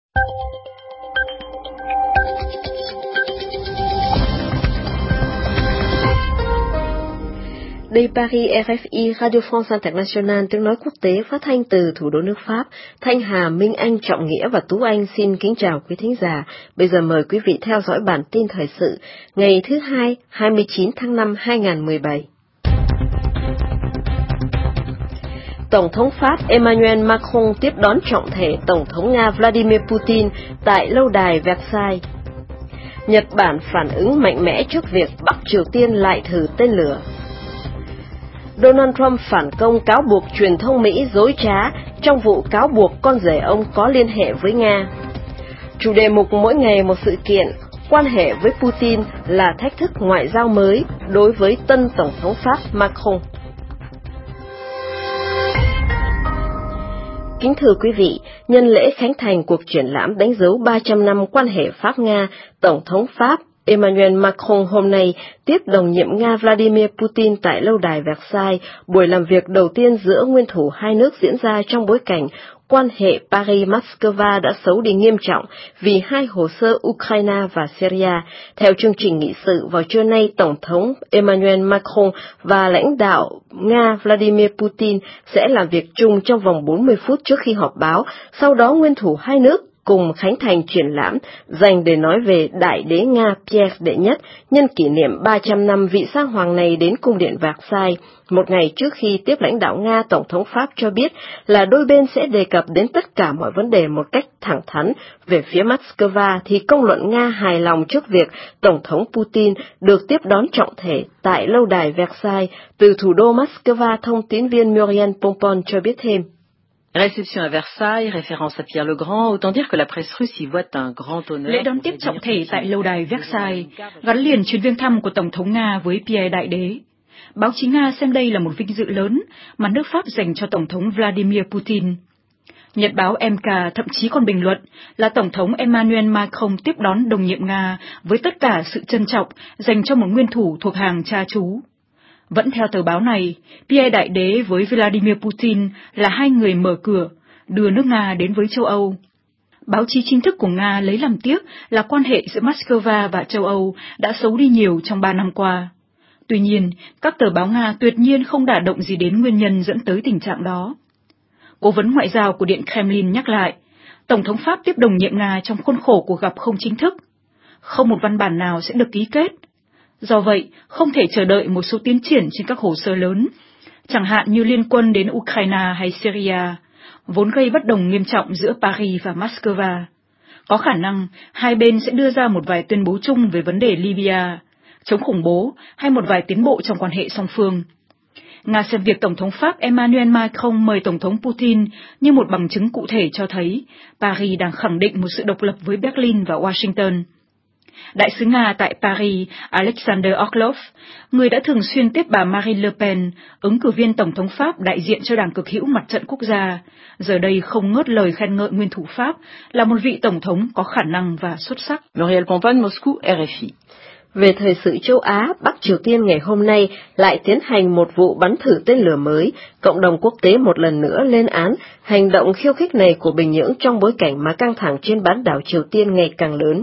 Đây Paris, RFI, Radio France International, tiếng nói quốc tế phát thanh từ thủ đô nước Pháp. Thanh Hà, Minh Anh, Trọng Nghĩa và Tú Anh xin kính chào quý thính giả. Bây giờ mời quý vị theo dõi bản tin thời sự ngày thứ Hai, 29 tháng 5, 2017. Tổng thống Pháp Emmanuel Macron tiếp đón trọng thể Tổng thống Nga Vladimir Putin tại lâu đài Versailles. Nhật Bản phản ứng mạnh mẽ trước việc Bắc Triều Tiên lại thử tên lửa. Donald Trump phản công cáo buộc truyền thông Mỹ dối trá trong vụ cáo buộc con rể ông có liên hệ với Nga. Chủ đề mục mỗi ngày một sự kiện, quan hệ với Putin là thách thức ngoại giao mới đối với tân Tổng thống Pháp Macron. Kính thưa quý vị, nhân lễ khánh thành cuộc triển lãm đánh dấu 300 năm quan hệ Pháp-Nga, Tổng thống Pháp Emmanuel Macron hôm nay tiếp đồng nhiệm Nga Vladimir Putin tại lâu đài Versailles. Buổi làm việc đầu tiên giữa nguyên thủ hai nước diễn ra trong bối cảnh quan hệ Paris-Moscow đã xấu đi nghiêm trọng vì hai hồ sơ Ukraine và Syria. Theo chương trình nghị sự, vào trưa nay, Tổng thống Emmanuel Macron và lãnh đạo Nga Vladimir Putin sẽ làm việc chung trong vòng 40 phút trước khi họp báo. Sau đó, nguyên thủ hai nước cùng khánh thành triển lãm dành để nói về Đại đế Nga Pierre đệ Nhất nhân kỷ niệm 300 năm vị sa hoàng này đến cung điện Versailles. Một ngày trước khi tiếp lãnh đạo Nga, Tổng thống Pháp cho biết là đôi bên sẽ đề cập đến tất cả mọi vấn đề một cách thẳng thắn. Về phía Moscow thì công luận Nga hài lòng trước việc Tổng thống Putin được tiếp đón trọng thể tại lâu đài Versailles. Từ thủ đô Moscow, thông tín viên Muriel Pompon cho biết thêm. Réception à Versailles, référence à Pierre le Grand, autant dire que la presse russe y voit un grand honneur. Lễ đón tiếp trọng thể tại lâu đài Versailles gắn liền chuyến viếng thăm của Tổng thống Nga với Pierre Đại Đế. Báo chí Nga xem đây là một vinh dự lớn mà nước Pháp dành cho Tổng thống Vladimir Putin. Nhật báo MK thậm chí còn bình luận là Tổng thống Emmanuel Macron tiếp đón đồng nhiệm Nga với tất cả sự trân trọng dành cho một nguyên thủ thuộc hàng cha chú. Vẫn theo tờ báo này, Pierre Đại Đế với Vladimir Putin là hai người mở cửa, đưa nước Nga đến với châu Âu. Báo chí chính thức của Nga lấy làm tiếc là quan hệ giữa Moscow và châu Âu đã xấu đi nhiều trong 3 năm qua. Tuy nhiên, các tờ báo Nga tuyệt nhiên không đả động gì đến nguyên nhân dẫn tới tình trạng đó. Cố vấn ngoại giao của Điện Kremlin nhắc lại, Tổng thống Pháp tiếp đồng nhiệm Nga trong khuôn khổ cuộc gặp không chính thức. Không một văn bản nào sẽ được ký kết. Do vậy, không thể chờ đợi một số tiến triển trên các hồ sơ lớn, chẳng hạn như liên quân đến Ukraine hay Syria, vốn gây bất đồng nghiêm trọng giữa Paris và Moscow. Có khả năng, hai bên sẽ đưa ra một vài tuyên bố chung về vấn đề Libya, chống khủng bố hay một vài tiến bộ trong quan hệ song phương. Nga xem việc Tổng thống Pháp Emmanuel Macron mời Tổng thống Putin như một bằng chứng cụ thể cho thấy Paris đang khẳng định một sự độc lập với Berlin và Washington. Đại sứ Nga tại Paris, Alexander Orlov, người đã thường xuyên tiếp bà Marine Le Pen, ứng cử viên Tổng thống Pháp đại diện cho Đảng Cực hữu Mặt trận Quốc gia, giờ đây không ngớt lời khen ngợi nguyên thủ Pháp là một vị Tổng thống có khả năng và xuất sắc. Muriel Pompon, Moscou, RFI. Về thời sự châu Á, Bắc Triều Tiên ngày hôm nay lại tiến hành một vụ bắn thử tên lửa mới. Cộng đồng quốc tế một lần nữa lên án hành động khiêu khích này của Bình Nhưỡng trong bối cảnh mà căng thẳng trên bán đảo Triều Tiên ngày càng lớn.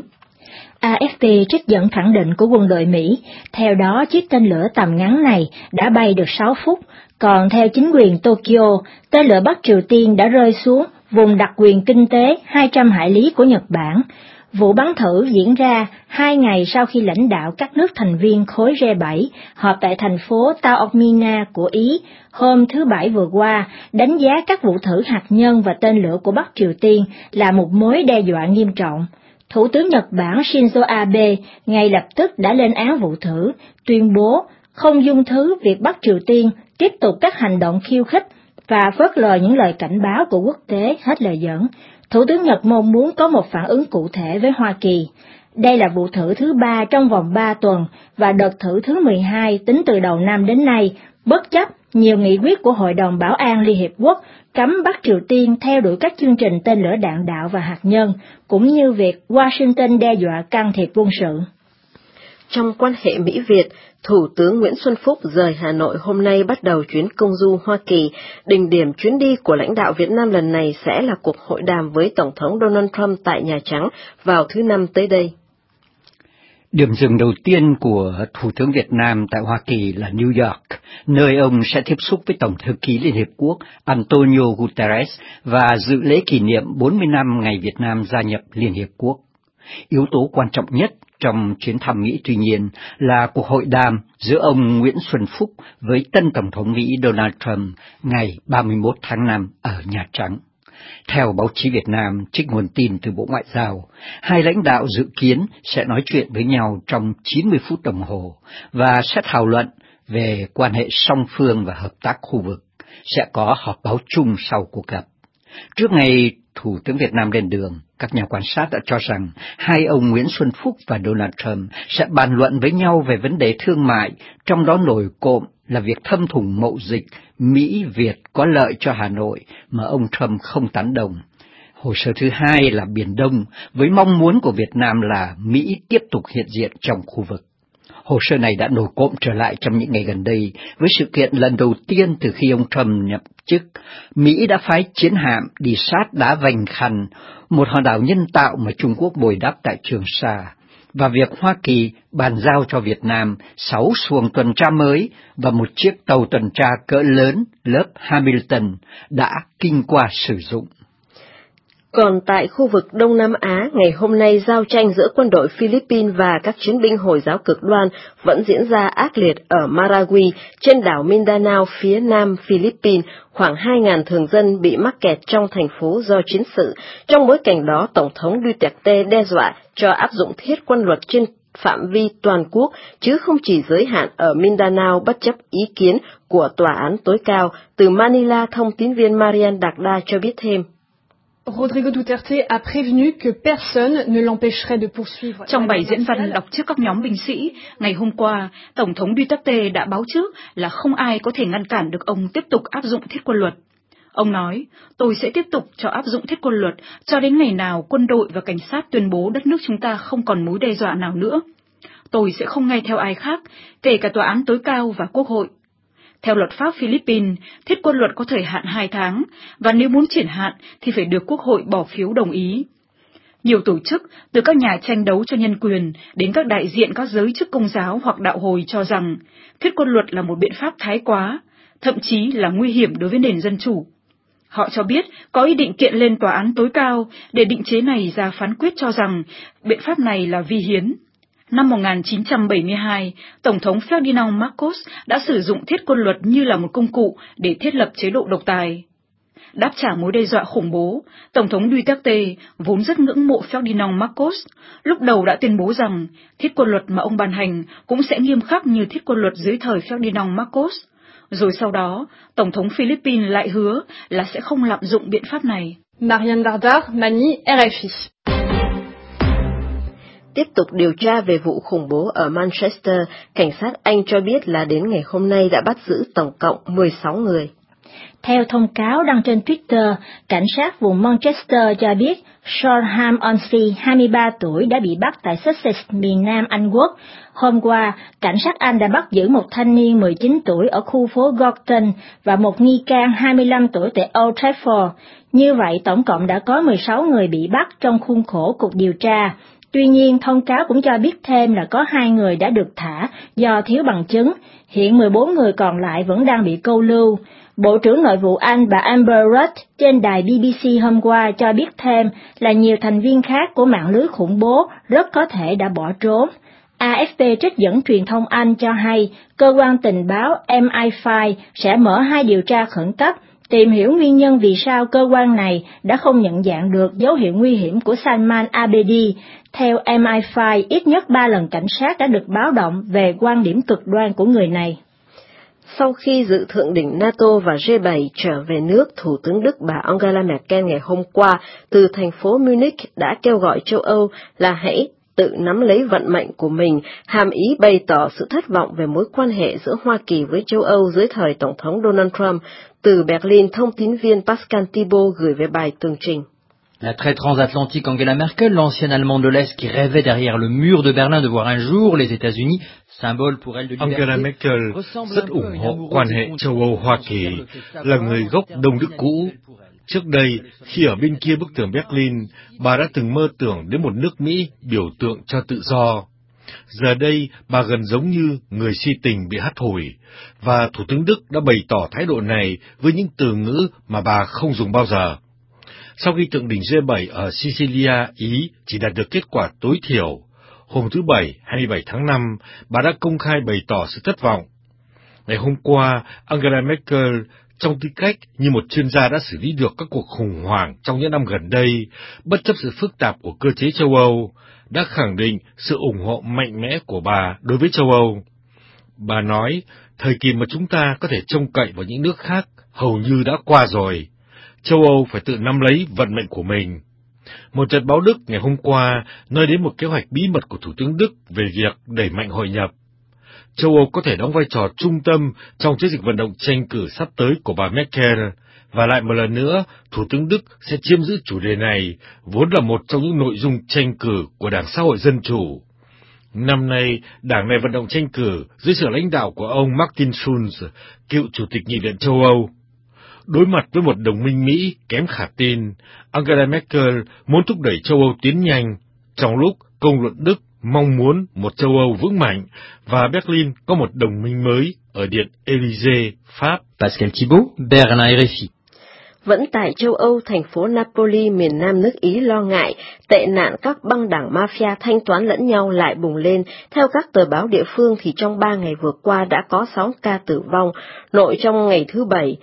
AFP trích dẫn khẳng định của quân đội Mỹ, theo đó chiếc tên lửa tầm ngắn này đã bay được 6 phút, còn theo chính quyền Tokyo, tên lửa Bắc Triều Tiên đã rơi xuống vùng đặc quyền kinh tế 200 hải lý của Nhật Bản. Vụ bắn thử diễn ra 2 ngày sau khi lãnh đạo các nước thành viên khối G7 họp tại thành phố Taormina của Ý hôm thứ Bảy vừa qua, đánh giá các vụ thử hạt nhân và tên lửa của Bắc Triều Tiên là một mối đe dọa nghiêm trọng. Thủ tướng Nhật Bản Shinzo Abe ngay lập tức đã lên án vụ thử, tuyên bố không dung thứ việc Bắc Triều Tiên tiếp tục các hành động khiêu khích và phớt lờ những lời cảnh báo của quốc tế, hết lời dẫn. Thủ tướng Nhật mong muốn có một phản ứng cụ thể với Hoa Kỳ. Đây là vụ thử thứ 3 trong vòng 3 tuần và đợt thử thứ 12 tính từ đầu năm đến nay, bất chấp nhiều nghị quyết của Hội đồng Bảo an Liên Hiệp Quốc cấm Bắc Triều Tiên theo đuổi các chương trình tên lửa đạn đạo và hạt nhân, cũng như việc Washington đe dọa can thiệp quân sự. Trong quan hệ Mỹ-Việt, Thủ tướng Nguyễn Xuân Phúc rời Hà Nội hôm nay bắt đầu chuyến công du Hoa Kỳ. Đỉnh điểm chuyến đi của lãnh đạo Việt Nam lần này sẽ là cuộc hội đàm với Tổng thống Donald Trump tại Nhà Trắng vào thứ Năm tới đây. Điểm dừng đầu tiên của Thủ tướng Việt Nam tại Hoa Kỳ là New York, nơi ông sẽ tiếp xúc với Tổng thư ký Liên Hiệp Quốc Antonio Guterres và dự lễ kỷ niệm 40 năm ngày Việt Nam gia nhập Liên Hiệp Quốc. Yếu tố quan trọng nhất trong chuyến thăm Mỹ tuy nhiên là cuộc hội đàm giữa ông Nguyễn Xuân Phúc với tân Tổng thống Mỹ Donald Trump ngày 31 tháng 5 ở Nhà Trắng. Theo báo chí Việt Nam, trích nguồn tin từ Bộ Ngoại giao, hai lãnh đạo dự kiến sẽ nói chuyện với nhau trong 90 phút đồng hồ và sẽ thảo luận về quan hệ song phương và hợp tác khu vực. Sẽ có họp báo chung sau cuộc gặp. Trước ngày Thủ tướng Việt Nam lên đường, các nhà quan sát đã cho rằng hai ông Nguyễn Xuân Phúc và Donald Trump sẽ bàn luận với nhau về vấn đề thương mại, trong đó nổi cộm là việc thâm thủng mậu dịch Mỹ-Việt có lợi cho Hà Nội mà ông Trump không tán đồng. Hồ sơ thứ hai là Biển Đông, với mong muốn của Việt Nam là Mỹ tiếp tục hiện diện trong khu vực. Hồ sơ này đã nổi cộm trở lại trong những ngày gần đây với sự kiện lần đầu tiên từ khi ông Trump nhậm chức. Mỹ đã phái chiến hạm đi sát đá Vành Khăn, một hòn đảo nhân tạo mà Trung Quốc bồi đắp tại Trường Sa, và việc Hoa Kỳ bàn giao cho Việt Nam 6 xuồng tuần tra mới và một chiếc tàu tuần tra cỡ lớn lớp Hamilton đã kinh qua sử dụng. Còn tại khu vực Đông Nam Á, ngày hôm nay giao tranh giữa quân đội Philippines và các chiến binh Hồi giáo cực đoan vẫn diễn ra ác liệt ở Marawi, trên đảo Mindanao phía nam Philippines. Khoảng 2.000 thường dân bị mắc kẹt trong thành phố do chiến sự. Trong bối cảnh đó, Tổng thống Duterte đe dọa cho áp dụng thiết quân luật trên phạm vi toàn quốc, chứ không chỉ giới hạn ở Mindanao, bất chấp ý kiến của Tòa án tối cao. Từ Manila, thông tín viên Marian Dagda cho biết thêm. Rodrigo Duterte a prévenu que personne ne l'empêcherait de poursuivre. Trong bài diễn văn đọc trước các nhóm binh sĩ, ngày hôm qua, Tổng thống Duterte đã báo trước là không ai có thể ngăn cản được ông tiếp tục áp dụng thiết quân luật. Ông nói, tôi sẽ tiếp tục cho áp dụng thiết quân luật cho đến ngày nào quân đội và cảnh sát tuyên bố đất nước chúng ta không còn mối đe dọa nào nữa. Tôi sẽ không nghe theo ai khác, kể cả Tòa án tối cao và Quốc hội. Theo luật pháp Philippines, thiết quân luật có thời hạn 2 tháng, và nếu muốn triển hạn thì phải được Quốc hội bỏ phiếu đồng ý. Nhiều tổ chức, từ các nhà tranh đấu cho nhân quyền đến các đại diện các giới chức công giáo hoặc đạo hồi cho rằng thiết quân luật là một biện pháp thái quá, thậm chí là nguy hiểm đối với nền dân chủ. Họ cho biết có ý định kiện lên Tòa án tối cao để định chế này ra phán quyết cho rằng biện pháp này là vi hiến. Năm 1972, Tổng thống Ferdinand Marcos đã sử dụng thiết quân luật như là một công cụ để thiết lập chế độ độc tài. Đáp trả mối đe dọa khủng bố, Tổng thống Duterte, vốn rất ngưỡng mộ Ferdinand Marcos, lúc đầu đã tuyên bố rằng thiết quân luật mà ông ban hành cũng sẽ nghiêm khắc như thiết quân luật dưới thời Ferdinand Marcos. Rồi sau đó, Tổng thống Philippines lại hứa là sẽ không lạm dụng biện pháp này. Marian Dagda, Manille, RFI. Tiếp tục điều tra về vụ khủng bố ở Manchester, cảnh sát Anh cho biết là đến ngày hôm nay đã bắt giữ tổng cộng 16 người. Theo thông cáo đăng trên Twitter, cảnh sát vùng Manchester cho biết Shoreham On-Sea, 23 tuổi, đã bị bắt tại Sussex, miền Nam Anh Quốc. Hôm qua, cảnh sát Anh đã bắt giữ một thanh niên 19 tuổi ở khu phố Gorton và một nghi can 25 tuổi tại Old Trafford. Như vậy, tổng cộng đã có 16 người bị bắt trong khuôn khổ cuộc điều tra. Tuy nhiên, thông cáo cũng cho biết thêm là có 2 người đã được thả do thiếu bằng chứng. Hiện 14 người còn lại vẫn đang bị câu lưu. Bộ trưởng Nội vụ Anh bà Amber Rudd trên đài BBC hôm qua cho biết thêm là nhiều thành viên khác của mạng lưới khủng bố rất có thể đã bỏ trốn. AFP trích dẫn truyền thông Anh cho hay cơ quan tình báo MI5 sẽ mở 2 điều tra khẩn cấp, tìm hiểu nguyên nhân vì sao cơ quan này đã không nhận dạng được dấu hiệu nguy hiểm của Salman Abedi. Theo MI5, ít nhất 3 lần cảnh sát đã được báo động về quan điểm cực đoan của người này. Sau khi dự thượng đỉnh NATO và G7 trở về nước, Thủ tướng Đức bà Angela Merkel ngày hôm qua từ thành phố Munich đã kêu gọi châu Âu là hãy tự nắm lấy vận mệnh của mình, hàm ý bày tỏ sự thất vọng về mối quan hệ giữa Hoa Kỳ với châu Âu dưới thời Tổng thống Donald Trump. Từ Berlin, thông tín viên Pascal Thibault gửi về bài tường trình. La très transatlantique Angela Merkel, l'ancienne Allemande de l'Est qui rêvait derrière le mur de Berlin de voir un jour les États-Unis, symbole pour elle de liberté. Angela Merkel rất ủng hộ quan hệ châu Âu-Hoa Kỳ, là người gốc Đông Đức cũ. Trước đây, khi ở bên kia bức tường Berlin, bà đã từng mơ tưởng đến một nước Mỹ biểu tượng cho tự do. Giờ đây, bà gần giống như người si tình bị hắt hủi, và Thủ tướng Đức đã bày tỏ thái độ này với những từ ngữ mà bà không dùng bao giờ. Sau khi thượng đỉnh G7 ở Sicilia, Ý chỉ đạt được kết quả tối thiểu, hôm thứ Bảy, 27 tháng 5, bà đã công khai bày tỏ sự thất vọng. Ngày hôm qua, Angela Merkel, trong tư cách như một chuyên gia đã xử lý được các cuộc khủng hoảng trong những năm gần đây, bất chấp sự phức tạp của cơ chế châu Âu, đã khẳng định sự ủng hộ mạnh mẽ của bà đối với châu Âu. Bà nói, thời kỳ mà chúng ta có thể trông cậy vào những nước khác hầu như đã qua rồi. Châu Âu phải tự nắm lấy vận mệnh của mình. Một trận báo Đức ngày hôm qua nói đến một kế hoạch bí mật của Thủ tướng Đức về việc đẩy mạnh hội nhập. Châu Âu có thể đóng vai trò trung tâm trong chiến dịch vận động tranh cử sắp tới của bà Merkel, và lại một lần nữa, Thủ tướng Đức sẽ chiếm giữ chủ đề này, vốn là một trong những nội dung tranh cử của Đảng Xã hội Dân Chủ. Năm nay, đảng này vận động tranh cử dưới sự lãnh đạo của ông Martin Schulz, cựu Chủ tịch Nghị viện châu Âu. Đối mặt với một đồng minh Mỹ kém khả tin, Angela Merkel muốn thúc đẩy châu Âu tiến nhanh, trong lúc công luận Đức mong muốn một châu Âu vững mạnh và Berlin có một đồng minh mới ở Điện Élysée, Pháp. Pascal Thibault, Berlin RFI. Vẫn tại châu Âu, thành phố Napoli, miền nam nước Ý lo ngại tệ nạn các băng đảng mafia thanh toán lẫn nhau lại bùng lên. Theo các tờ báo địa phương thì trong 3 ngày vừa qua đã có 6 ca tử vong. Nội trong ngày thứ Bảy,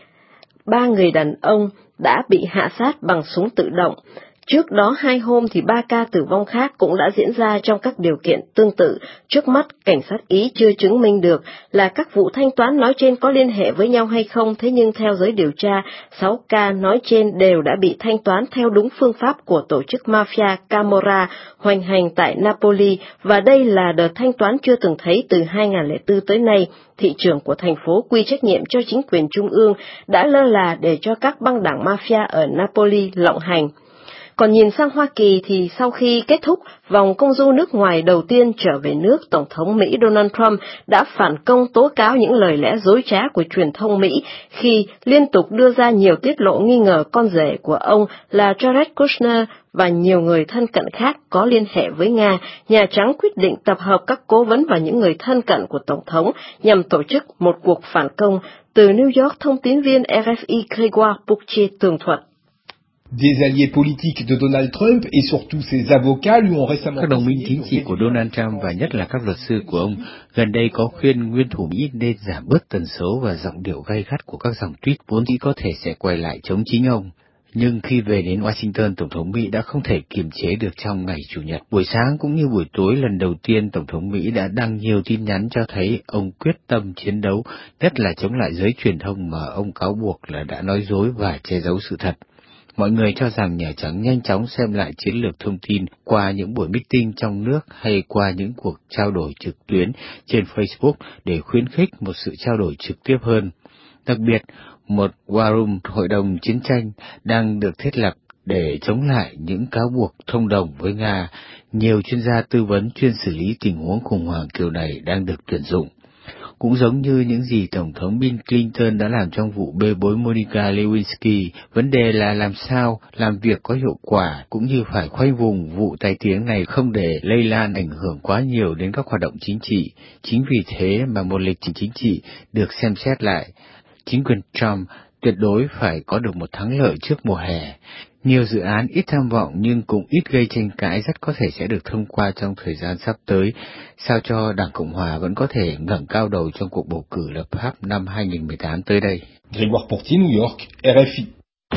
3 người đàn ông đã bị hạ sát bằng súng tự động. Trước đó 2 hôm thì 3 ca tử vong khác cũng đã diễn ra trong các điều kiện tương tự. Trước mắt, cảnh sát Ý chưa chứng minh được là các vụ thanh toán nói trên có liên hệ với nhau hay không, thế nhưng theo giới điều tra, 6 ca nói trên đều đã bị thanh toán theo đúng phương pháp của tổ chức mafia Camorra hoành hành tại Napoli, và đây là đợt thanh toán chưa từng thấy từ 2004 tới nay. Thị trưởng của thành phố quy trách nhiệm cho chính quyền trung ương đã lơ là để cho các băng đảng mafia ở Napoli lộng hành. Còn nhìn sang Hoa Kỳ thì sau khi kết thúc vòng công du nước ngoài đầu tiên trở về nước, Tổng thống Mỹ Donald Trump đã phản công tố cáo những lời lẽ dối trá của truyền thông Mỹ khi liên tục đưa ra nhiều tiết lộ nghi ngờ con rể của ông là Jared Kushner và nhiều người thân cận khác có liên hệ với Nga. Nhà Trắng quyết định tập hợp các cố vấn và những người thân cận của Tổng thống nhằm tổ chức một cuộc phản công. Từ New York, thông tín viên RFI Grégoire Bouchet tường thuật. Des alliés politiques de Donald Trump et surtout ses avocats lui ont récemment... Các đồng minh chính trị của Donald Trump và nhất là các luật sư của ông gần đây có khuyên nguyên thủ Mỹ nên giảm bớt tần số và giọng điệu gay gắt của các dòng tweet vốn dĩ có thể sẽ quay lại chống chính ông. Nhưng khi về đến Washington, Tổng thống Mỹ đã không thể kiềm chế được trong ngày Chủ nhật. Buổi sáng cũng như buổi tối, lần đầu tiên Tổng thống Mỹ đã đăng nhiều tin nhắn cho thấy ông quyết tâm chiến đấu, nhất là chống lại giới truyền thông mà ông cáo buộc là đã nói dối và che giấu sự thật. Mọi người cho rằng Nhà Trắng nhanh chóng xem lại chiến lược thông tin qua những buổi meeting trong nước hay qua những cuộc trao đổi trực tuyến trên Facebook để khuyến khích một sự trao đổi trực tiếp hơn. Đặc biệt, một War Room, hội đồng chiến tranh, đang được thiết lập để chống lại những cáo buộc thông đồng với Nga. Nhiều chuyên gia tư vấn chuyên xử lý tình huống khủng hoảng kiểu này đang được tuyển dụng. Cũng giống như những gì Tổng thống Bill Clinton đã làm trong vụ bê bối Monica Lewinsky, vấn đề là làm sao làm việc có hiệu quả, cũng như phải khoanh vùng vụ tai tiếng này không để lây lan ảnh hưởng quá nhiều đến các hoạt động chính trị. Chính vì thế mà một lịch trình chính trị được xem xét lại. Chính quyền Trump tuyệt đối phải có được một thắng lợi trước mùa hè. Nhiều dự án ít tham vọng nhưng cũng ít gây tranh cãi rất có thể sẽ được thông qua trong thời gian sắp tới, sao cho Đảng Cộng Hòa vẫn có thể ngẩng cao đầu trong cuộc bầu cử lập pháp năm 2018 tới đây. Grégoire Bouchet, New York, RFI.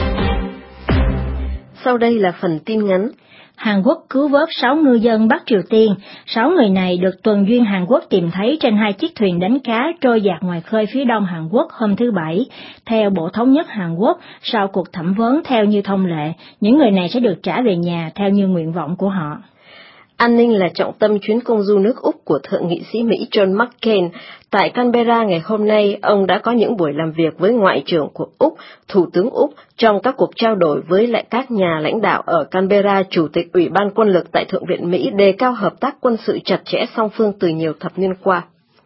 Sau đây là phần tin ngắn. Hàn Quốc cứu vớt 6 ngư dân Bắc Triều Tiên. 6 người này được tuần duyên Hàn Quốc tìm thấy trên 2 chiếc thuyền đánh cá trôi dạt ngoài khơi phía đông Hàn Quốc hôm thứ Bảy. Theo Bộ Thống nhất Hàn Quốc, sau cuộc thẩm vấn theo như thông lệ, những người này sẽ được trả về nhà theo như nguyện vọng của họ. An ninh là trọng tâm chuyến công du nước Úc của Thượng nghị sĩ Mỹ John McCain. Tại Canberra ngày hôm nay, ông đã có những buổi làm việc với Ngoại trưởng của Úc, Thủ tướng Úc trong các cuộc trao đổi với lại các nhà lãnh đạo ở Canberra. Chủ tịch Ủy ban Quân lực tại Thượng viện Mỹ đề cao hợp tác quân sự chặt chẽ song phương từ nhiều thập niên qua.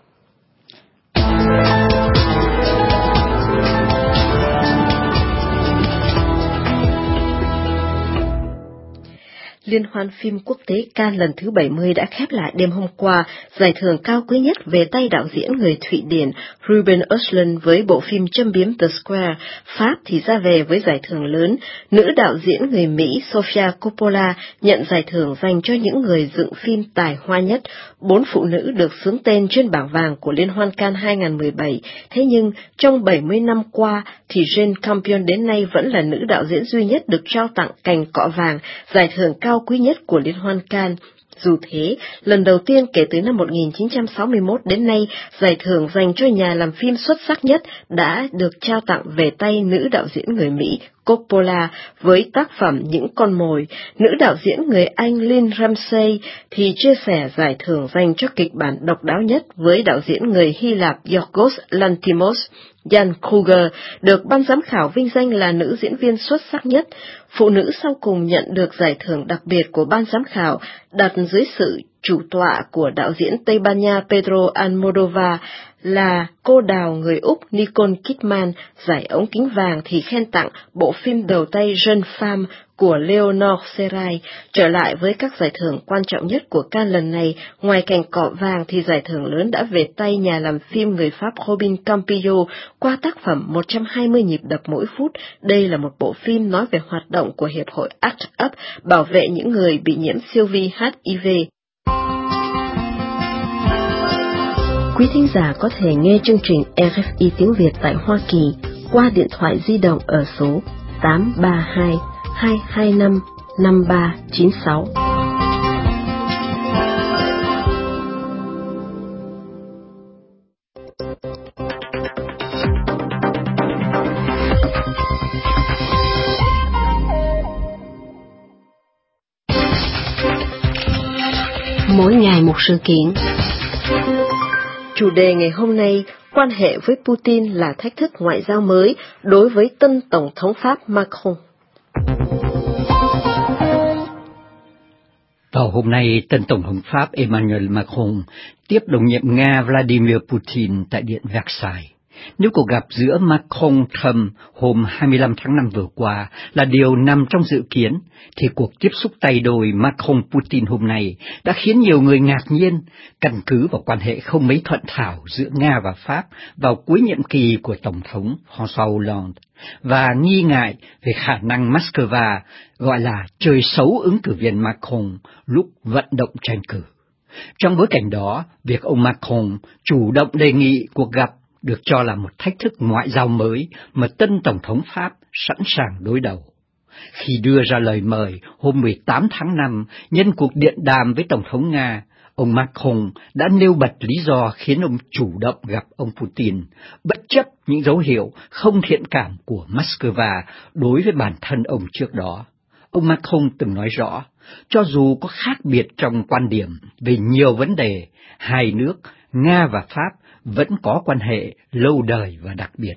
Liên hoan phim quốc tế Cannes lần thứ 70 đã khép lại đêm hôm qua. Giải thưởng cao quý nhất về tay đạo diễn người Thụy Điển Ruben Östlund với bộ phim châm biếm The Square. Pháp thì ra về với giải thưởng lớn. Nữ đạo diễn người Mỹ Sofia Coppola nhận giải thưởng dành cho những người dựng phim tài hoa nhất. 4 phụ nữ được xướng tên trên bảng vàng của Liên hoan Cannes 2017. Thế nhưng, trong 70 năm qua, thì Jane Campion đến nay vẫn là nữ đạo diễn duy nhất được trao tặng cành cọ vàng, giải thưởng cao quý nhất của Liên hoan Cannes. Dù thế, lần đầu tiên kể từ năm 1961 đến nay, giải thưởng dành cho nhà làm phim xuất sắc nhất đã được trao tặng về tay nữ đạo diễn người Mỹ Coppola với tác phẩm Những con mồi. Nữ đạo diễn người Anh Lynn Ramsay thì chia sẻ giải thưởng dành cho kịch bản độc đáo nhất với đạo diễn người Hy Lạp Yorgos Lanthimos. Jan Kruger được ban giám khảo vinh danh là nữ diễn viên xuất sắc nhất. Phụ nữ sau cùng nhận được giải thưởng đặc biệt của ban giám khảo đặt dưới sự chủ tọa của đạo diễn Tây Ban Nha Pedro Almodóvar là cô đào người Úc Nicole Kidman. Giải ống kính vàng thì khen tặng bộ phim đầu tay Jeune Femme của Leonore Serai. Trở lại với các giải thưởng quan trọng nhất của Cannes lần này, ngoài cành cọ vàng thì giải thưởng lớn đã về tay nhà làm phim người Pháp Robin Campillo qua tác phẩm 120 nhịp đập mỗi phút. Đây là một bộ phim nói về hoạt động của Hiệp hội ACT UP bảo vệ những người bị nhiễm siêu vi HIV. Quý thính giả có thể nghe chương trình RFI tiếng Việt tại Hoa Kỳ qua điện thoại di động ở số 832 225 5396. Mỗi ngày một sự kiện. Chủ đề ngày hôm nay, quan hệ với Putin là thách thức ngoại giao mới đối với tân Tổng thống Pháp Macron. Vào hôm nay, tân Tổng thống Pháp Emmanuel Macron tiếp đồng nhiệm Nga Vladimir Putin tại Điện Versailles. Nếu cuộc gặp giữa Macron-Trump hôm 25 tháng 5 vừa qua là điều nằm trong dự kiến, thì cuộc tiếp xúc tay đôi Macron-Putin hôm nay đã khiến nhiều người ngạc nhiên, căn cứ vào quan hệ không mấy thuận thảo giữa Nga và Pháp vào cuối nhiệm kỳ của Tổng thống François Hollande, và nghi ngại về khả năng Moscow gọi là chơi xấu ứng cử viên Macron lúc vận động tranh cử. Trong bối cảnh đó, việc ông Macron chủ động đề nghị cuộc gặp được cho là một thách thức ngoại giao mới mà tân Tổng thống Pháp sẵn sàng đối đầu. Khi đưa ra lời mời hôm 18 tháng 5 nhân cuộc điện đàm với Tổng thống Nga, ông Macron đã nêu bật lý do khiến ông chủ động gặp ông Putin, bất chấp những dấu hiệu không thiện cảm của Moscow đối với bản thân ông trước đó. Ông Macron từng nói rõ, cho dù có khác biệt trong quan điểm về nhiều vấn đề, hai nước, Nga và Pháp, vẫn có quan hệ lâu đời và đặc biệt.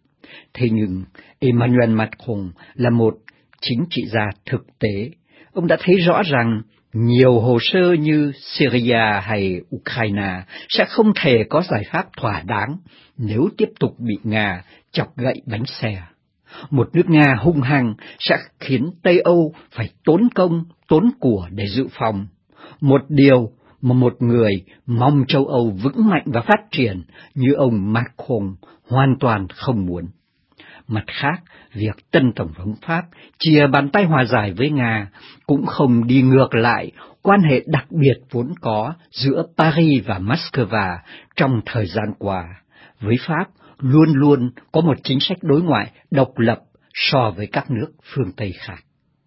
Thế nhưng, Emmanuel Macron là một chính trị gia thực tế. Ông đã thấy rõ rằng nhiều hồ sơ như Syria hay Ukraine sẽ không thể có giải pháp thỏa đáng nếu tiếp tục bị Nga chọc gậy bánh xe. Một nước Nga hung hăng sẽ khiến Tây Âu phải tốn công, tốn của để dự phòng. Một điều mà một người mong châu Âu vững mạnh và phát triển như ông Macron hoàn toàn không muốn. Mặt khác, việc tân Tổng thống Pháp chìa bàn tay hòa giải với Nga cũng không đi ngược lại quan hệ đặc biệt vốn có giữa Paris và Moscow trong thời gian qua. Với Pháp, luôn luôn có một chính sách đối ngoại độc lập so với các nước phương Tây khác.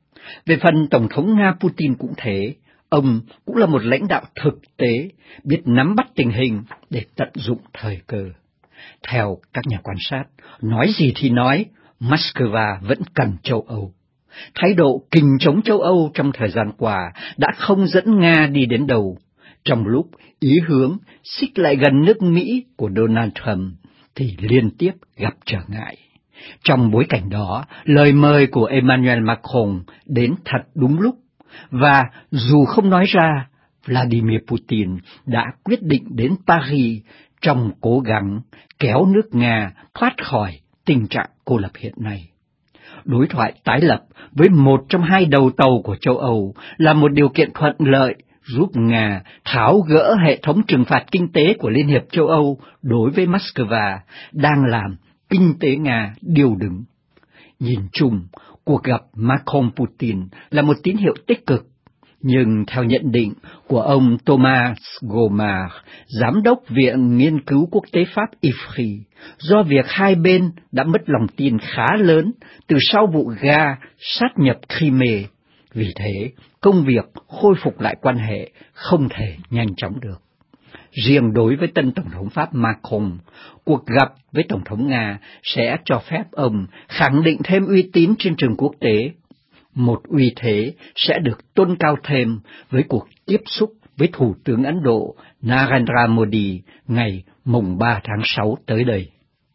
Về phần Tổng thống Nga Putin cũng thế, ông cũng là một lãnh đạo thực tế, biết nắm bắt tình hình để tận dụng thời cơ. Theo các nhà quan sát, nói gì thì nói, Moscow vẫn cần châu Âu. thái độ kình chống châu Âu trong thời gian qua đã không dẫn Nga đi đến đâu, trong lúc ý hướng xích lại gần nước Mỹ của Donald Trump thì liên tiếp gặp trở ngại. Trong bối cảnh đó, lời mời của Emmanuel Macron đến thật đúng lúc, và dù không nói ra, Vladimir Putin đã quyết định đến Paris trong cố gắng kéo nước Nga thoát khỏi tình trạng cô lập hiện nay. Đối thoại tái lập với một trong hai đầu tàu của châu Âu là một điều kiện thuận lợi giúp Nga tháo gỡ hệ thống trừng phạt kinh tế của Liên hiệp châu Âu đối với Moscow đang làm kinh tế Nga điêu đứng. Nhìn chung, cuộc gặp Macron-Putin là một tín hiệu tích cực, nhưng theo nhận định của ông Thomas Gomard, Giám đốc Viện Nghiên cứu Quốc tế Pháp IFRI, do việc hai bên đã mất lòng tin khá lớn từ sau vụ Nga sát nhập Crimea, vì thế công việc khôi phục lại quan hệ không thể nhanh chóng được. Riêng đối với tân Tổng thống Pháp Macron, cuộc gặp với Tổng thống Nga sẽ cho phép ông khẳng định thêm uy tín trên trường quốc tế. Một uy thế sẽ được tôn cao thêm với cuộc tiếp xúc với Thủ tướng Ấn Độ Narendra Modi ngày mùng 3 tháng 6 tới đây.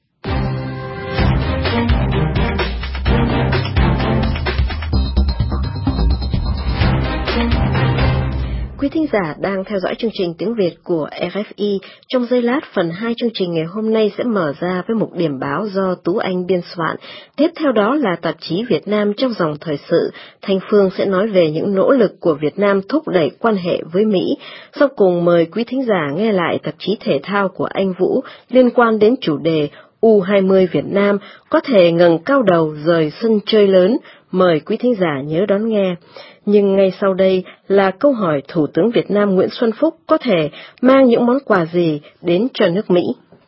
Quý thính giả đang theo dõi chương trình tiếng Việt của RFI. Trong giây lát, phần 2 chương trình ngày hôm nay sẽ mở ra với mục điểm báo do Tú Anh biên soạn. Tiếp theo đó là tạp chí Việt Nam trong dòng thời sự. Thanh Phương sẽ nói về những nỗ lực của Việt Nam thúc đẩy quan hệ với Mỹ. Sau cùng mời quý thính giả nghe lại tạp chí thể thao của anh Vũ liên quan đến chủ đề U20 Việt Nam có thể ngẩng cao đầu rời sân chơi lớn. Mời quý thính giả nhớ đón nghe. Nhưng ngay sau đây là câu hỏi Thủ tướng Việt Nam Nguyễn Xuân Phúc có thể mang những món quà gì đến cho nước Mỹ.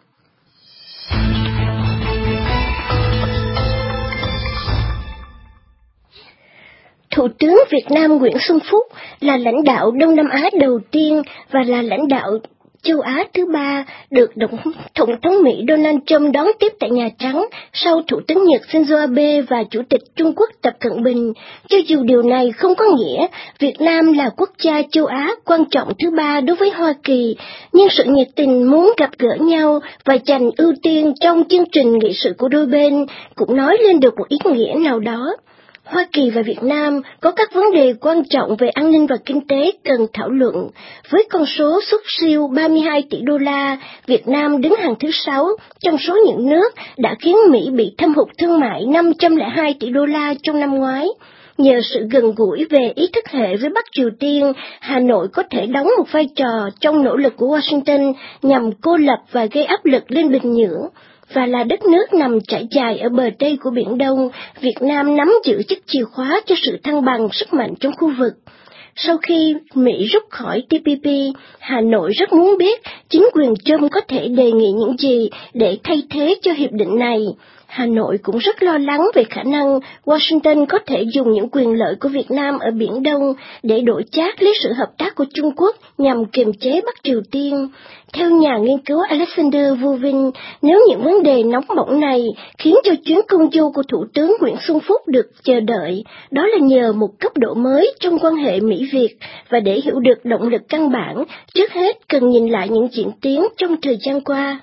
Thủ tướng Việt Nam Nguyễn Xuân Phúc là lãnh đạo Đông Nam Á đầu tiên và là lãnh đạo châu Á thứ ba được Tổng thống Mỹ Donald Trump đón tiếp tại Nhà Trắng sau Thủ tướng Nhật Shinzo Abe và Chủ tịch Trung Quốc Tập Cận Bình. Cho dù điều này không có nghĩa Việt Nam là quốc gia châu Á quan trọng thứ ba đối với Hoa Kỳ, nhưng sự nhiệt tình muốn gặp gỡ nhau và dành ưu tiên trong chương trình nghị sự của đôi bên cũng nói lên được một ý nghĩa nào đó. Hoa Kỳ và Việt Nam có các vấn đề quan trọng về an ninh và kinh tế cần thảo luận. Với con số xuất siêu 32 tỷ đô la, Việt Nam đứng hàng thứ 6 trong số những nước đã khiến Mỹ bị thâm hụt thương mại 502 tỷ đô la trong năm ngoái. Nhờ sự gần gũi về ý thức hệ với Bắc Triều Tiên, Hà Nội có thể đóng một vai trò trong nỗ lực của Washington nhằm cô lập và gây áp lực lên Bình Nhưỡng. Và là đất nước nằm trải dài ở bờ Tây của Biển Đông, Việt Nam nắm giữ chiếc chìa khóa cho sự thăng bằng sức mạnh trong khu vực. Sau khi Mỹ rút khỏi TPP, Hà Nội rất muốn biết chính quyền Trump có thể đề nghị những gì để thay thế cho hiệp định này. Hà Nội cũng rất lo lắng về khả năng Washington có thể dùng những quyền lợi của Việt Nam ở Biển Đông để đổi chác lấy sự hợp tác của Trung Quốc nhằm kiềm chế Bắc Triều Tiên. Theo nhà nghiên cứu Alexander Vuvin, nếu những vấn đề nóng bỏng này khiến cho chuyến công du của Thủ tướng Nguyễn Xuân Phúc được chờ đợi, đó là nhờ một cấp độ mới trong quan hệ Mỹ-Việt, và để hiểu được động lực căn bản, trước hết cần nhìn lại những diễn tiến trong thời gian qua.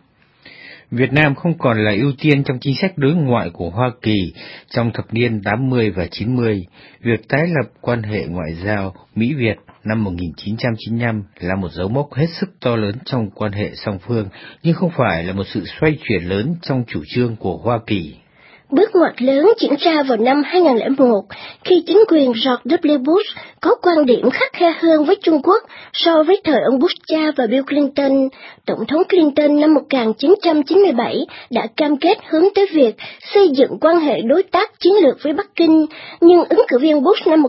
Việt Nam không còn là ưu tiên trong chính sách đối ngoại của Hoa Kỳ trong thập niên 80 và 90. Việc tái lập quan hệ ngoại giao Mỹ-Việt năm 1995 là một dấu mốc hết sức to lớn trong quan hệ song phương, nhưng không phải là một sự xoay chuyển lớn trong chủ trương của Hoa Kỳ. Bước ngoặt lớn diễn ra vào năm 2001, khi chính quyền George W. Bush có quan điểm khắt khe hơn với Trung Quốc so với thời ông Bush cha và Bill Clinton. Tổng thống Clinton năm 1997 đã cam kết hướng tới việc xây dựng quan hệ đối tác chiến lược với Bắc Kinh, nhưng ứng cử viên Bush năm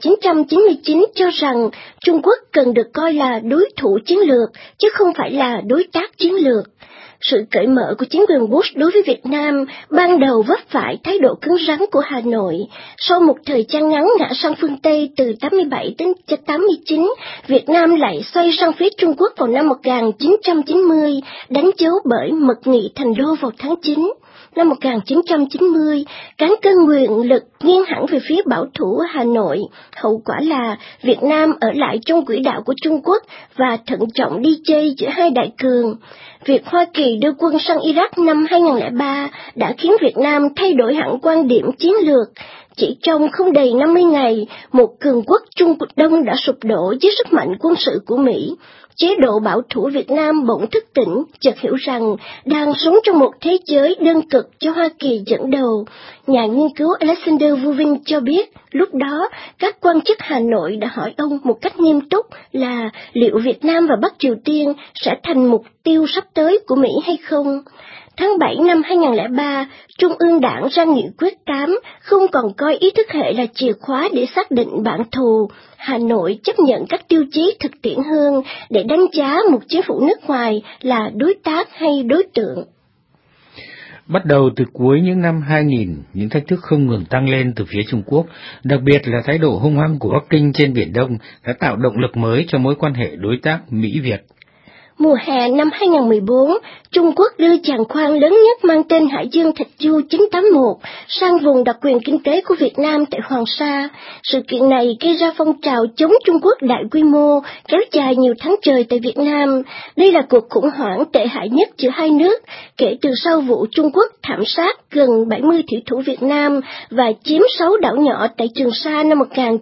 1999 cho rằng Trung Quốc cần được coi là đối thủ chiến lược, chứ không phải là đối tác chiến lược. Sự cởi mở của chính quyền Bush đối với Việt Nam ban đầu vấp phải thái độ cứng rắn của Hà Nội. Sau một thời gian ngắn ngã sang phương Tây từ 87 đến 89, Việt Nam lại xoay sang phía Trung Quốc vào năm 1990, đánh dấu bởi Mật nghị Thành Đô vào tháng 9. năm 1990, cán cân quyền lực nghiêng hẳn về phía bảo thủ ở Hà Nội. Hậu quả là Việt Nam ở lại trong quỹ đạo của Trung Quốc và thận trọng đi chơi giữa hai đại cường. Việc Hoa Kỳ đưa quân sang Iraq năm 2003 đã khiến Việt Nam thay đổi hẳn quan điểm chiến lược. Chỉ trong không đầy 50 ngày, một cường quốc Trung Đông đã sụp đổ dưới sức mạnh quân sự của Mỹ. Chế độ bảo thủ Việt Nam bỗng thức tỉnh, chợt hiểu rằng đang sống trong một thế giới đơn cực cho Hoa Kỳ dẫn đầu. Nhà nghiên cứu Alexander Vuvin cho biết, lúc đó các quan chức Hà Nội đã hỏi ông một cách nghiêm túc là liệu Việt Nam và Bắc Triều Tiên sẽ thành mục tiêu sắp tới của Mỹ hay không. Tháng 7 năm 2003, Trung ương Đảng ra nghị quyết 8, không còn coi ý thức hệ là chìa khóa để xác định bạn thù. Hà Nội chấp nhận các tiêu chí thực tiễn hơn để đánh giá một chính phủ nước ngoài là đối tác hay đối tượng. Bắt đầu từ cuối những năm 2000, những thách thức không ngừng tăng lên từ phía Trung Quốc, đặc biệt là thái độ hung hăng của Bắc Kinh trên Biển Đông đã tạo động lực mới cho mối quan hệ đối tác Mỹ-Việt. Mùa hè năm 2014, Trung Quốc đưa giàn khoan lớn nhất mang tên Hải Dương Thạch Du 981 sang vùng đặc quyền kinh tế của Việt Nam tại Hoàng Sa. Sự kiện này gây ra phong trào chống Trung Quốc đại quy mô, kéo dài nhiều tháng trời tại Việt Nam. Đây là cuộc khủng hoảng tệ hại nhất giữa hai nước, kể từ sau vụ Trung Quốc thảm sát gần 70 thủy thủ Việt Nam và chiếm 6 đảo nhỏ tại Trường Sa năm